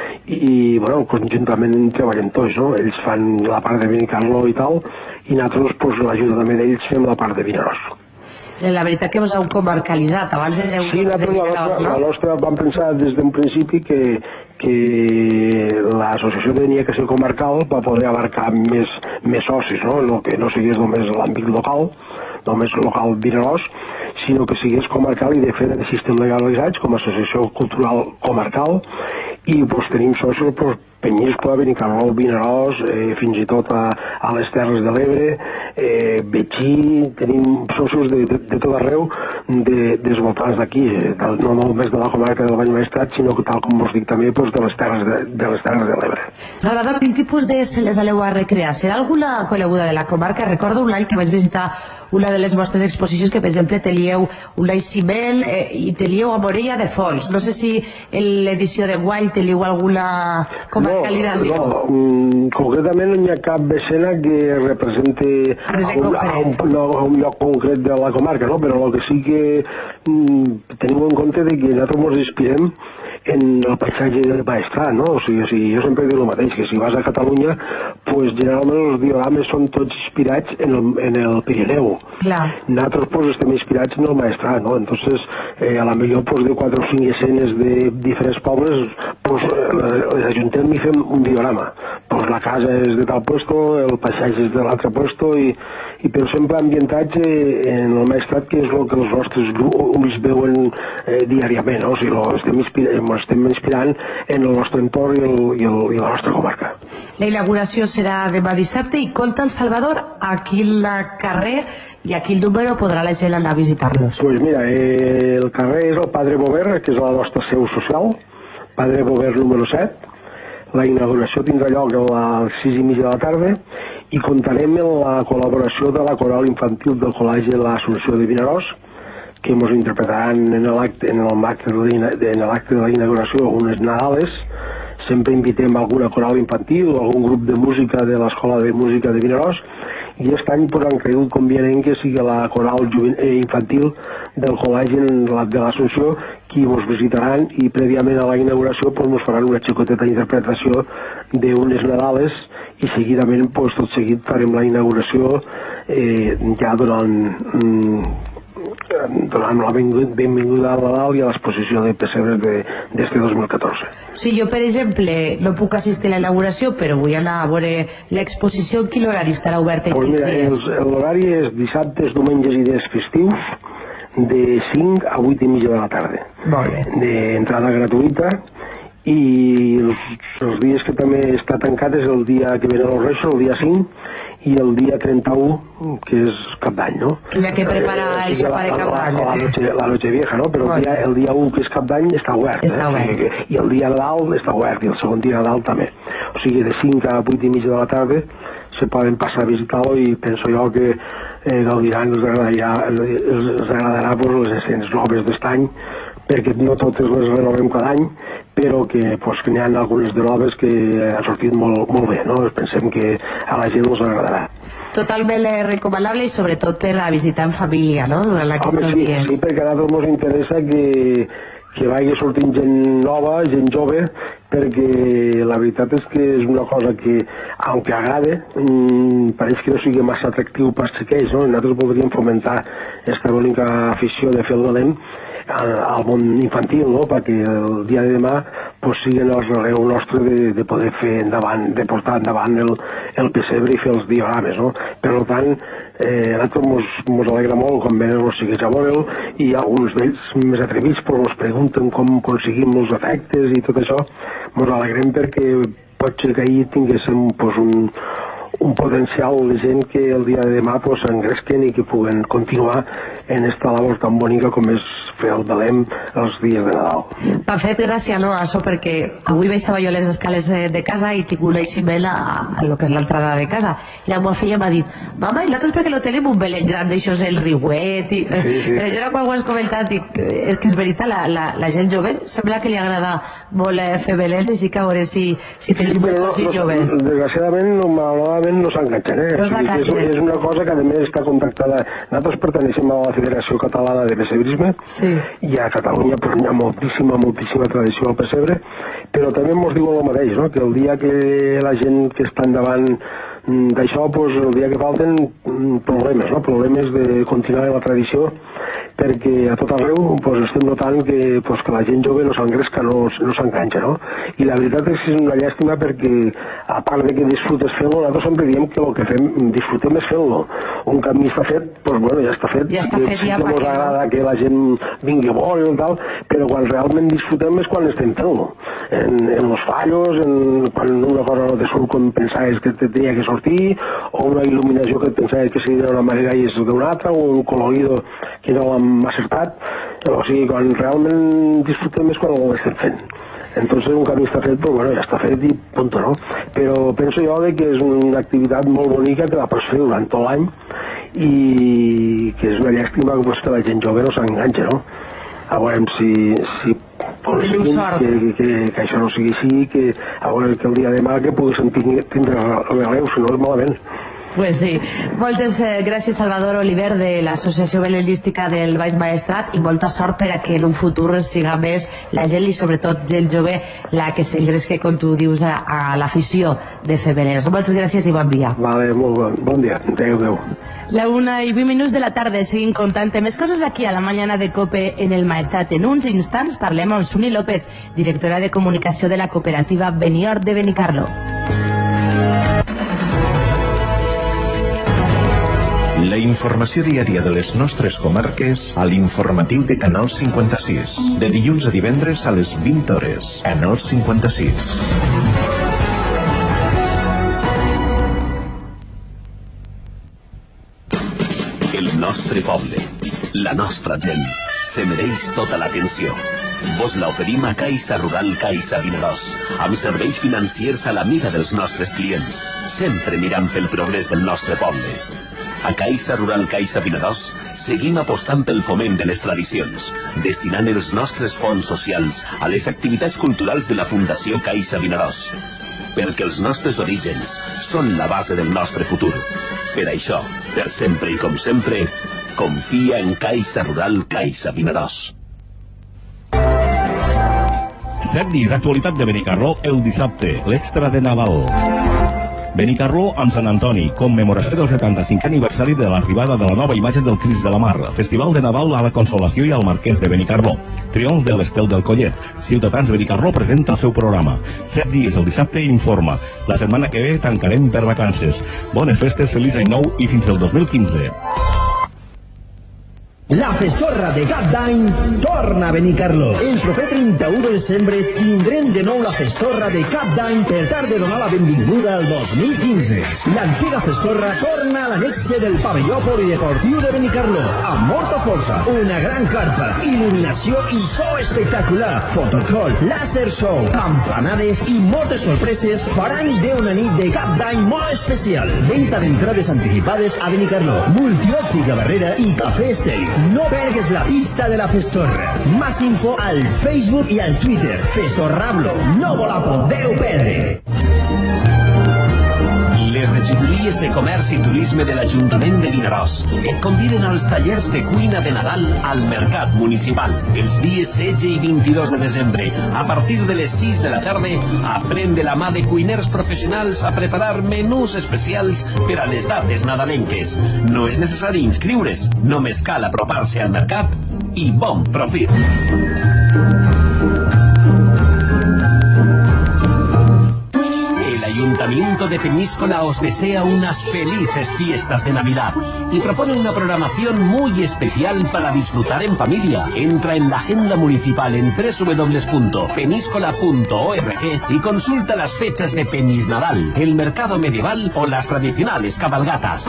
Speaker 13: i bueno, conjuntament treballem tots, no? Ells fan la part de Benicarló i tal i nosaltres pues, l'ajuda també d'ells fem la part de Vinaròs.
Speaker 1: La veritat que us heu comarcalitzat abans de
Speaker 13: Sí, la nostra vam pensar des d'un principi que l'associació tenia que ser comarcal per poder abarcar més socis, no? Que no sigués només l'àmbit local, només local Vinaròs, sinó que sigués comarcal i de fet existim legalitzats com a associació cultural comarcal i doncs, tenim socis doncs, Penyiscle, Benicarló, Vinaròs, fins i tot a les Terres de l'Ebre, Betxí, tenim socis de tot arreu dels voltants d'aquí, no només de la comarca del Baix Maestrat, sinó que tal com us dic també doncs, de les Terres de l'Ebre.
Speaker 1: Salvador, quin tipus de les aneu a recrear? Serà alguna coneguda de la comarca? Recordo un any que vaig visitar una de les vostres exposicions que, per exemple, teniu un naixement i teniu a Morella de Fons. No sé si en l'edició de guany teniu alguna comarcalització.
Speaker 13: No, concretament no hi ha cap escena que representi un lloc concret de la comarca, no? Però el que sí que tenim en compte que nosaltres ens inspirem en el paisatge del Maestrat, no? O sigui, jo sempre dic el mateix, que si vas a Catalunya, pues generalment els diorames són tots inspirats en el Pirineu. Nosaltres pues, estem inspirats en el Maestrat, no? Entonces, a la millor pues, de 4 o 5 escenes de diferents pobles, pues, ajuntem i fem un diorama. Pues, la casa és de tal puesto, el paisatge és de l'altre puesto, i però sempre ambientats en el Maestrat, que és el que els nostres ulls veuen diàriament, no? O sigui, estem inspirant en el nostre entorn i la nostra comarca.
Speaker 1: La inauguració serà demà dissabte i compta el Salvador aquí al carrer i aquí el número podrà la gent anar a visitar-los.
Speaker 13: Pues mira, el carrer és el Padre Bover, que és la nostra seu social, Padre Bover número 7. La inauguració tindrà lloc a les 6:30 de la tarda i comptarem amb la col·laboració de la coral infantil del Col·legi de l'Assumpció de Vinaròs, que ens interpretaran en l'acte de la inauguració unes Nadales. Sempre invitem alguna coral infantil o algun grup de música de l'Escola de Música de Vinaròs i aquest any pues, han cregut convenient que sigui la coral infantil del Col·legi de l'Assumpció qui ens visitaran i prèviament a la inauguració pues, ens faran una xicoteta interpretació d'unes Nadales i seguidament pues, tot seguit farem la inauguració ja donant la benvinguda a Nadal i a l'exposició de pessebres d'este 2014.
Speaker 1: Sí, jo per exemple no puc assistir a la inauguració però vull anar a veure l'exposició. En quin horari estarà oberta?
Speaker 13: Pues mira, l'horari és dissabtes, diumenges i dies festius de 5 a 8:30 de la tarda. D'entrada gratuïta i els dies que també està tancat és el dia que venen els Reis, el dia 5 i el dia 31, que és Cap d'Any, no?
Speaker 1: Hi ha que preparar el sopar de Cap d'Any.
Speaker 13: La noche vieja, no? Però el dia 1, que és Cap d'Any, està obert. I el dia Nadal està obert, i el segon dia Nadal també. O sigui, de 5 a 8:30 de la tarda se poden passar a visitar-lo i penso jo que gaudiran, els agradarà les escenes noves d'est any, perquè no totes les renovem cada any, però que n'hi ha algunes de noves que han sortit molt bé, no? Pensem que a la gent els agradarà.
Speaker 1: Totalment recomanable i sobretot per a visitar en família, no?, durant aquests dies.
Speaker 13: Sí, perquè a nosaltres ens interessa que vagi sortint gent nova, gent jove, perquè la veritat és que és una cosa que, aunque agrade, pareix que no sigui massa atractiu per xiquets, no? Nosaltres voldríem fomentar aquesta bonica afició de fer el Belém al món infantil, no? Perquè el dia de demà siguin el relleu nostre de poder fer endavant, de portar endavant el pessebre i fer els diorames, no? Per tant, a nosaltres ens alegra molt quan venen els xiquets a veure'l, i alguns d'ells més atrevits ens pregunten com aconseguim els efectes i tot això. Ens alegrem perquè pot ser que ahir tinguéssim un potencial de gent que el dia de demà s'engresquen i que puguen continuar en esta labor tan bonica com és fer el Belém els dies de Nadal.
Speaker 1: M'ha fet gràcia, no, això, perquè avui baixava jo les escales de casa i tinc un eiximent a lo que és l'entrada de casa, i la meva filla m'ha dit: mama, i nosaltres perquè no tenim un Belém gran d'això, el riuet, i però jo quan ho has comentat dic, és que és veritat, la gent jove sembla que li agrada molt fer Beléms, així que a veure si tenim molts fills joves.
Speaker 13: Desgraciadament, malauradament no s'enganxen, és una cosa que a més està contactada. Nosaltres pertenecem a la Federació Catalana de Pessebrisme, i a Catalunya hi ha moltíssima tradició al pessebre, però també ens diuen el mateix, no? Que el dia que la gent que està endavant d'això, el dia que falten problemes, no? Problemes de continuar la tradició, perquè a tot arreu estem notant que la gent jove no s'engresca, no s'enganxa, no? I la veritat és que és una llàstima perquè, a part de que disfrutes fent-lo, nosaltres sempre diem que el que disfrutem és fent-lo. Un camí està fet, ja està fet. Sí que ens agrada que la gent vingui a veure i tal, però quan realment disfrutem és quan estem fent-lo. En els fallos, quan una cosa no te surt com pensaves que tenia que sortir, o una il·luminació que pensaves que seria d'una manera i és d'una altra, o un colorido que no l'hem acertat. O sigui, quan realment disfrutem és quan ho estem fent. Entonces un camí està fet, ja està fet i punto, no? Però penso jo que és una activitat molt bonica que la pots fer durant tot l'any i que és una llàstima que la gent jove no s'enganxa, no? A veure si que això no sigui així, que a veure que el dia de demà que poguéssim tindre releu, si no és malament.
Speaker 1: Pues sí. Moltes gràcies, Salvador Oliver, de l'Associació Belendística del Baix Maestrat, i molta sort per a que en un futur siga més la gent i sobretot gent jove la que s'engresca, com tu dius, a l'afició de fer Beléms. Moltes gràcies i bon dia.
Speaker 13: Vale, molt bon dia. Adéu.
Speaker 1: La 1:20 de la tarda, seguim contant més coses aquí a la mañana de COPE en el Maestrat. En uns instants parlem amb Suni López, directora de comunicació de la cooperativa Benior de Benicarló.
Speaker 14: La informació diària de les nostres comarques a l'informatiu de Canal 56. De dilluns a divendres a les 20 hores. Canal 56.
Speaker 5: El nostre poble, la nostra gent, se mereix tota l'atenció. Vos la oferim a Caixa Rural Caixa Vinaròs, amb serveis financiers a la mida dels nostres clients, sempre mirant pel progrés del nostre poble. A Caixa Rural Caixa Vinaròs seguim apostant pel foment de les tradicions, destinant els nostres fons socials a les activitats culturals de la Fundació Caixa Vinaròs. Perquè els nostres orígens són la base del nostre futur. Per això, per sempre i com sempre, confia en Caixa Rural Caixa Vinaròs.
Speaker 3: 7 dies d'actualitat de Benicarló el dissabte, l'extra de Nadal. Benicarló amb Sant Antoni, commemoració del 75è aniversari de l'arribada de la nova imatge del Crist de la Mar, Festival de Nadal a la Consolació i al Marquès de Benicarló, triomf de l'Estel del Collet. Ciutadans Benicarló presenta el seu programa. 7 dies el dissabte informa. La setmana que ve tancarem per vacances. Bones festes, feliç any nou i fins al 2015.
Speaker 10: La Festorra de Cap d'Any torna a Benicarló. El proper 31 de desembre tindrem de nou la Festorra de Cap d'Any per tal de donar la benvinguda al 2015. L'antiga Festorra torna a l'anexe del pavelló polideportiu de Benicarló, amb molta força, una gran carpa, il·luminació i so espectacular, fotocol, laser show, campanades i moltes sorpreses faran d'una nit de Cap d'Any molt especial. Venta d'entrades anticipades a Benicarló, Multiòptica Barrera i Cafè Esteli. No pergues la pista de la Festorra. Más info al Facebook i al Twitter. Festorrablo, no vos la podeu perdre.
Speaker 5: Les regidories de Comerç i Turisme de l'Ajuntament de Vinaròs et conviden als tallers de cuina de Nadal al Mercat Municipal. Els dies 16 i 22 de desembre, a partir de les 6 de la tarda, aprèn de la mà de cuiners professionals a preparar menús especials per a les dates nadalenques. No és necessari inscriure's, només cal apropar-se al mercat i bon profit. El Ayuntamiento de Peñíscola os desea unas felices fiestas de Navidad y propone una programación muy especial para disfrutar en familia. Entra en la agenda municipal en www.peniscola.org y consulta las fechas de Peñisnadal, el mercado medieval o las tradicionales cabalgatas.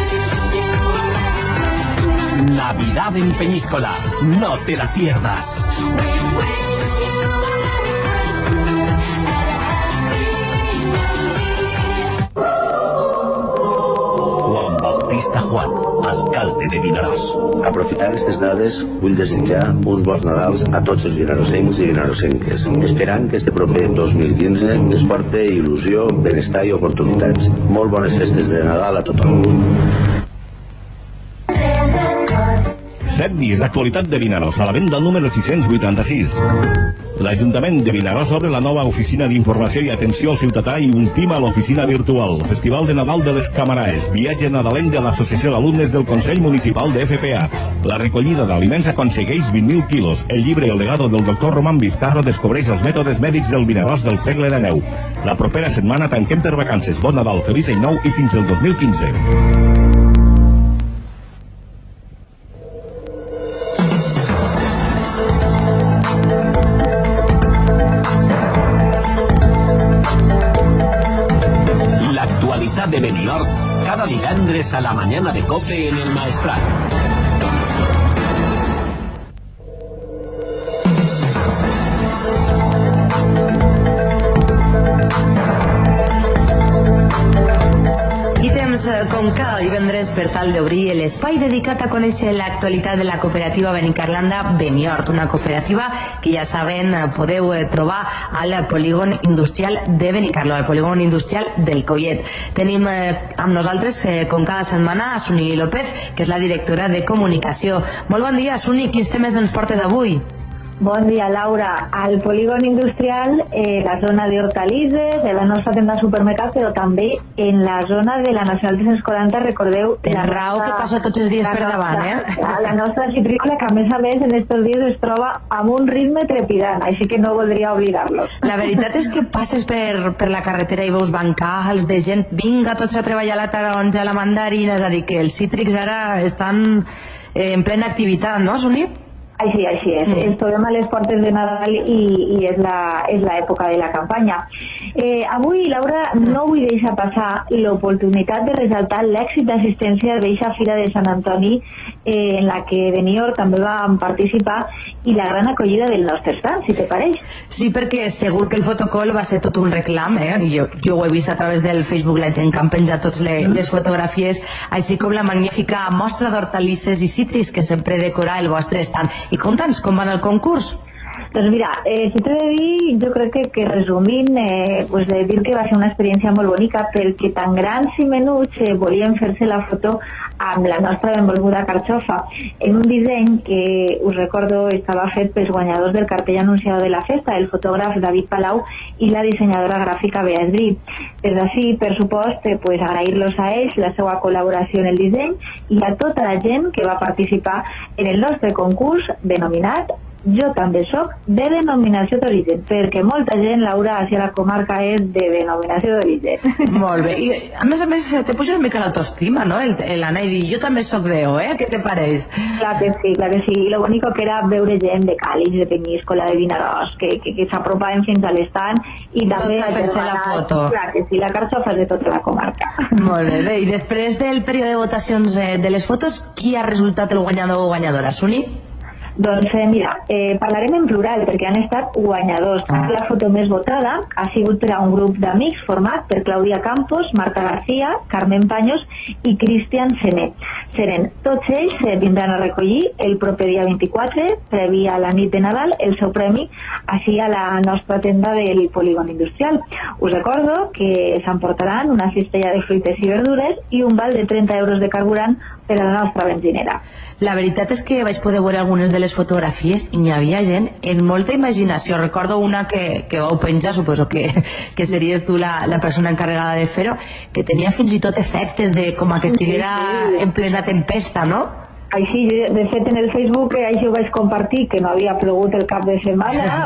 Speaker 5: Navidad en Peñíscola, no te la pierdas. Juan, alcalde de Vinaròs.
Speaker 12: Aprofitant aquestes dades, vull desitjar uns bons Nadals a tots els vinarosencs i vinarosenques, esperant que este proper 2015 ens porte il·lusió, benestar i oportunitats. Molt bones festes de Nadal a tothom.
Speaker 3: 7 dies d'actualitat de Vinaròs, a la venda al número 686. L'Ajuntament de Vinaròs obre la nova oficina d'informació i atenció al ciutadà i ultima l'oficina virtual. Festival de Nadal de les Camaraes, viatge nadalenc de l'Associació d'Alumnes del Consell Municipal de FPA. La recollida d'aliments aconsegueix 20.000 quilos. El llibre El legado del doctor Román Vizcarro descobreix els mètodes mèdics del Vinaròs del segle XIX. La propera setmana tanquem per vacances. Bon Nadal, feliç any nou i fins el 2015.
Speaker 5: De Benidorm, cada divendres a la mañana de COPE en el Maestrat.
Speaker 1: Com cada divendres per tal d'obrir l'espai dedicat a conèixer l'actualitat de la cooperativa Benicarlanda Beniort, una cooperativa que ja saben podeu trobar al polígon industrial de Benicarlo, al polígon industrial del Collet. Tenim amb nosaltres, com cada setmana, a Suni López, que és la directora de comunicació. Molt bon dia, Suni, quins temes ens portes avui?
Speaker 15: Bon dia, Laura. Al polígon industrial, la zona de hortalisses, de la nostra tenda de supermercat, però també en la zona de la Nacional 340, recordeu...
Speaker 1: Tens raó que passa tots els dies per davant,
Speaker 15: La nostra citrícola, que a més en estos dies es troba amb un ritme trepidant, així que no voldria oblidar-los.
Speaker 1: La veritat és que passes per la carretera i veus bancals de gent, vinga tots a treballar la taronja, la mandarina, és a dir, que els cítrics ara estan en plena activitat, no, Suni?
Speaker 15: Així és. Ens trobem a les portes de Nadal i és l'època de la campanya. Avui, Laura, no vull deixar passar l'oportunitat de resaltar l'èxit d'assistència d'eixa Fira de Sant Antoni en la que Benidorm també vam participar i la gran acollida del nostre stand, si te pareix.
Speaker 1: Sí, perquè segur que el fotocol va ser tot un reclam, jo ho he vist a través del Facebook, la gent que han penjat totes les fotografies, així com la magnífica mostra d'hortalisses i cítrics que sempre decora el vostre stand. I conta'ns, com va anar el concurs?
Speaker 15: Doncs mira, si t'he de dir, jo crec que resumint, pues de dir que va ser una experiència molt bonica perquè tan grans i menuts volien fer-se la foto amb la nostra benvolguda carxofa en un disseny que, us recordo, estava fet pels guanyadors del cartell anunciador de la festa, el fotògraf David Palau i la dissenyadora gràfica Bea Esbrí. Des d'ací, per supost, pues agrair-los a ells la seva col·laboració en el disseny i a tota la gent que va participar en el nostre concurs denominat Jo també soc de denominació d'origen, perquè molta gent, Laura, hacia la comarca és de denominació d'origen.
Speaker 1: Molt bé. I a més, te puja una mica l'autoestima, no? L'anar i dir, jo també soc d'O, Què te pareix?
Speaker 15: Clar que sí. I lo bonico que era veure gent de Càlig, de Peñíscola, de Vinaròs, que s'apropaven fins a l'estand i també
Speaker 1: a fer-se la foto.
Speaker 15: Clar que sí, la carxofa és de tota la comarca.
Speaker 1: Molt bé. I després del període de votacions de les fotos, qui ha resultat el guanyador o guanyadora? Suni?
Speaker 15: Doncs mira, parlarem en plural perquè han estat guanyadors. La foto més votada ha sigut per a un grup d'amics format per Clàudia Campos, Marta García, Carmen Paños i Cristian Seren. Tots ells vindran a recollir el proper dia 24, previ a la nit de Nadal, el seu premi així a la nostra tenda del Polígon Industrial. Us recordo que s'emportaran una cistella de fruites i verdures i un val de 30 euros de carburant per a la nostra benzinera.
Speaker 1: La veritat és que vaig poder veure algunes de les fotografies i n'hi havia gent amb molta imaginació. Recordo una que vau penjar, suposo que series tu la persona encarregada de fer-ho, que tenia fins i tot efectes de com que estiguera en plena tempesta, no?
Speaker 15: Així, de fet, en el Facebook això ho vaig compartir, que no havia plogut el cap de setmana.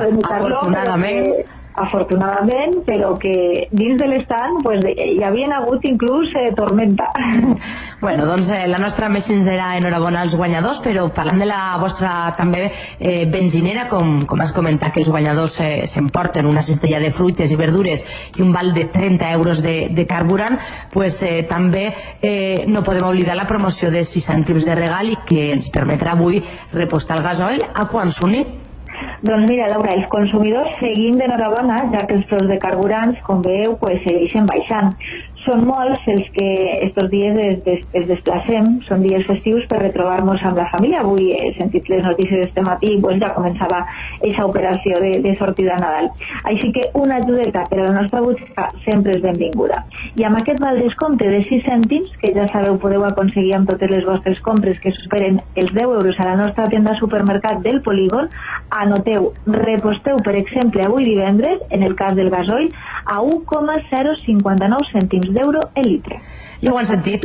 Speaker 15: Afortunadament, però que dins de l'estat hi havia hagut inclús tormenta.
Speaker 1: Bueno, doncs la nostra més sincera enhorabona als guanyadors, però parlant de la vostra també benzinera, com has comentat que els guanyadors s'emporten una cistella de fruites i verdures i un val de 30 euros de carburant, pues també no podem oblidar la promoció de 6 cèntims de regal i que ens permetrà avui repostar el gasoil a quan s'unit.
Speaker 15: Doncs mira, Laura, els consumidors seguim d'enhorabona, ja que els preus de carburants, com veieu, segueixen baixant. Són molts els que estos dies es desplacem, són dies festius per retrobar-nos amb la família. Avui he sentit les notícies d'este matí, ja començava aquesta operació de sortida a Nadal. Així que una ajudeta per a la nostra butxaca sempre és benvinguda. I amb aquest val descompte de 6 cèntims, que ja sabeu podeu aconseguir amb totes les vostres compres que superen els 10 euros a la nostra tenda supermercat del Polígon, anoteu, reposteu, per exemple, avui divendres, en el cas del gasoil, a 1,059 cèntims d'euro el litre.
Speaker 1: Ja ho han sentit,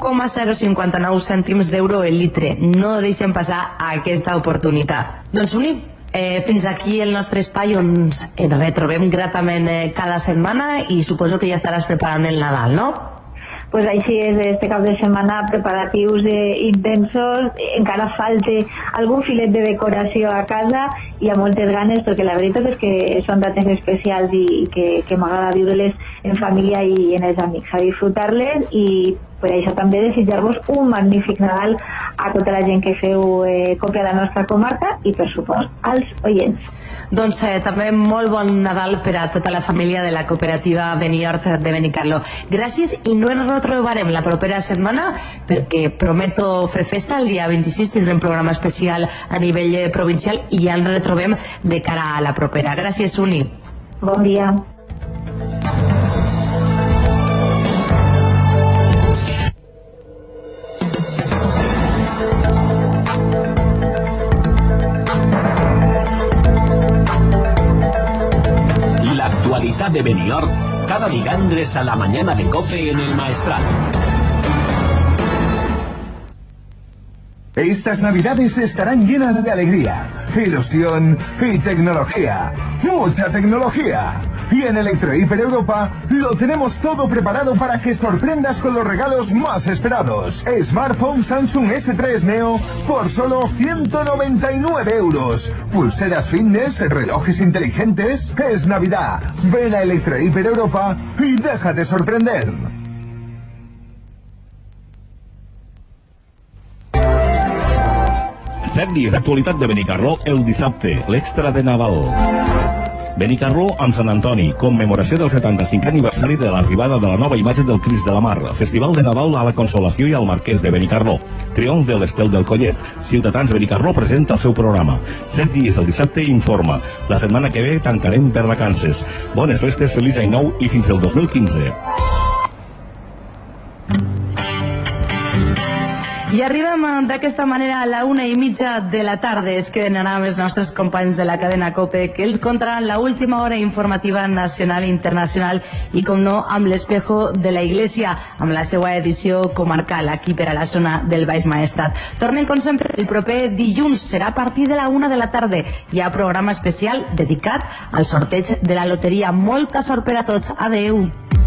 Speaker 1: 1,059 cèntims d'euro el litre. No deixem passar aquesta oportunitat. Doncs unim, fins aquí el nostre espai on ens retrobem gratament cada setmana i suposo que ja estaràs preparant el Nadal, no?
Speaker 15: Pues així és, este cap de setmana preparatius intensos, encara falta algun filet de decoració a casa i a moltes ganes, perquè la veritat és que són dates especials i que m'agrada viure-les en família i en els amics, a disfrutar-les i per això també desitjar-vos un magnífic Nadal a tota la gent que feu còpia de la nostra comarca i per supost als oients.
Speaker 1: Doncs també molt bon Nadal per a tota la família de la cooperativa Beniort de Benicarló. Gràcies i no ens retrobarem la propera setmana perquè prometo fer festa. El dia 26 tindrem programa especial a nivell provincial i ja ens retrobem de cara a la propera. Gràcies, Uni.
Speaker 15: Bon dia.
Speaker 5: Actualidad de Beniort cada divendres a la mañana de COPE en el Maestrat.
Speaker 4: Estas navidades estarán llenas de alegría, ilusión y tecnología. ¡Mucha tecnología! Y en Electro Hiper Europa lo tenemos todo preparado para que sorprendas con los regalos más esperados. Smartphone Samsung S3 Neo por solo 199 euros. Pulseras fitness, relojes inteligentes. Es Navidad. Ven a Electro Hiper Europa y déjate sorprender.
Speaker 3: Set dies d'actualitat de Benicarló el dissabte, l'extra de Nadal. Benicarló amb Sant Antoni, commemoració del 75è aniversari de l'arribada de la nova imatge del Crist de la Mar, Festival de Nadal a la Consolació i al Marquès de Benicarló, triomf de l'Estel del Collet, Ciutadans Benicarló presenta el seu programa. 7 dies el dissabte informa. La setmana que ve tancarem per vacances. Bones festes, feliç any nou i fins el 2015.
Speaker 1: I arribem d'aquesta manera a la 1:30 de la tarda. Es queden ara amb els nostres companys de la cadena COPE que els contaran la última hora informativa nacional i internacional i, com no, amb l'Espejo de la Iglesia, amb la seva edició comarcal aquí per a la zona del Baix Maestrat. Tornen, com sempre, el proper dilluns. Serà a partir de la 1 de la tarda. Hi ha programa especial dedicat al sorteig de la loteria. Molta sort per a tots. Adeu.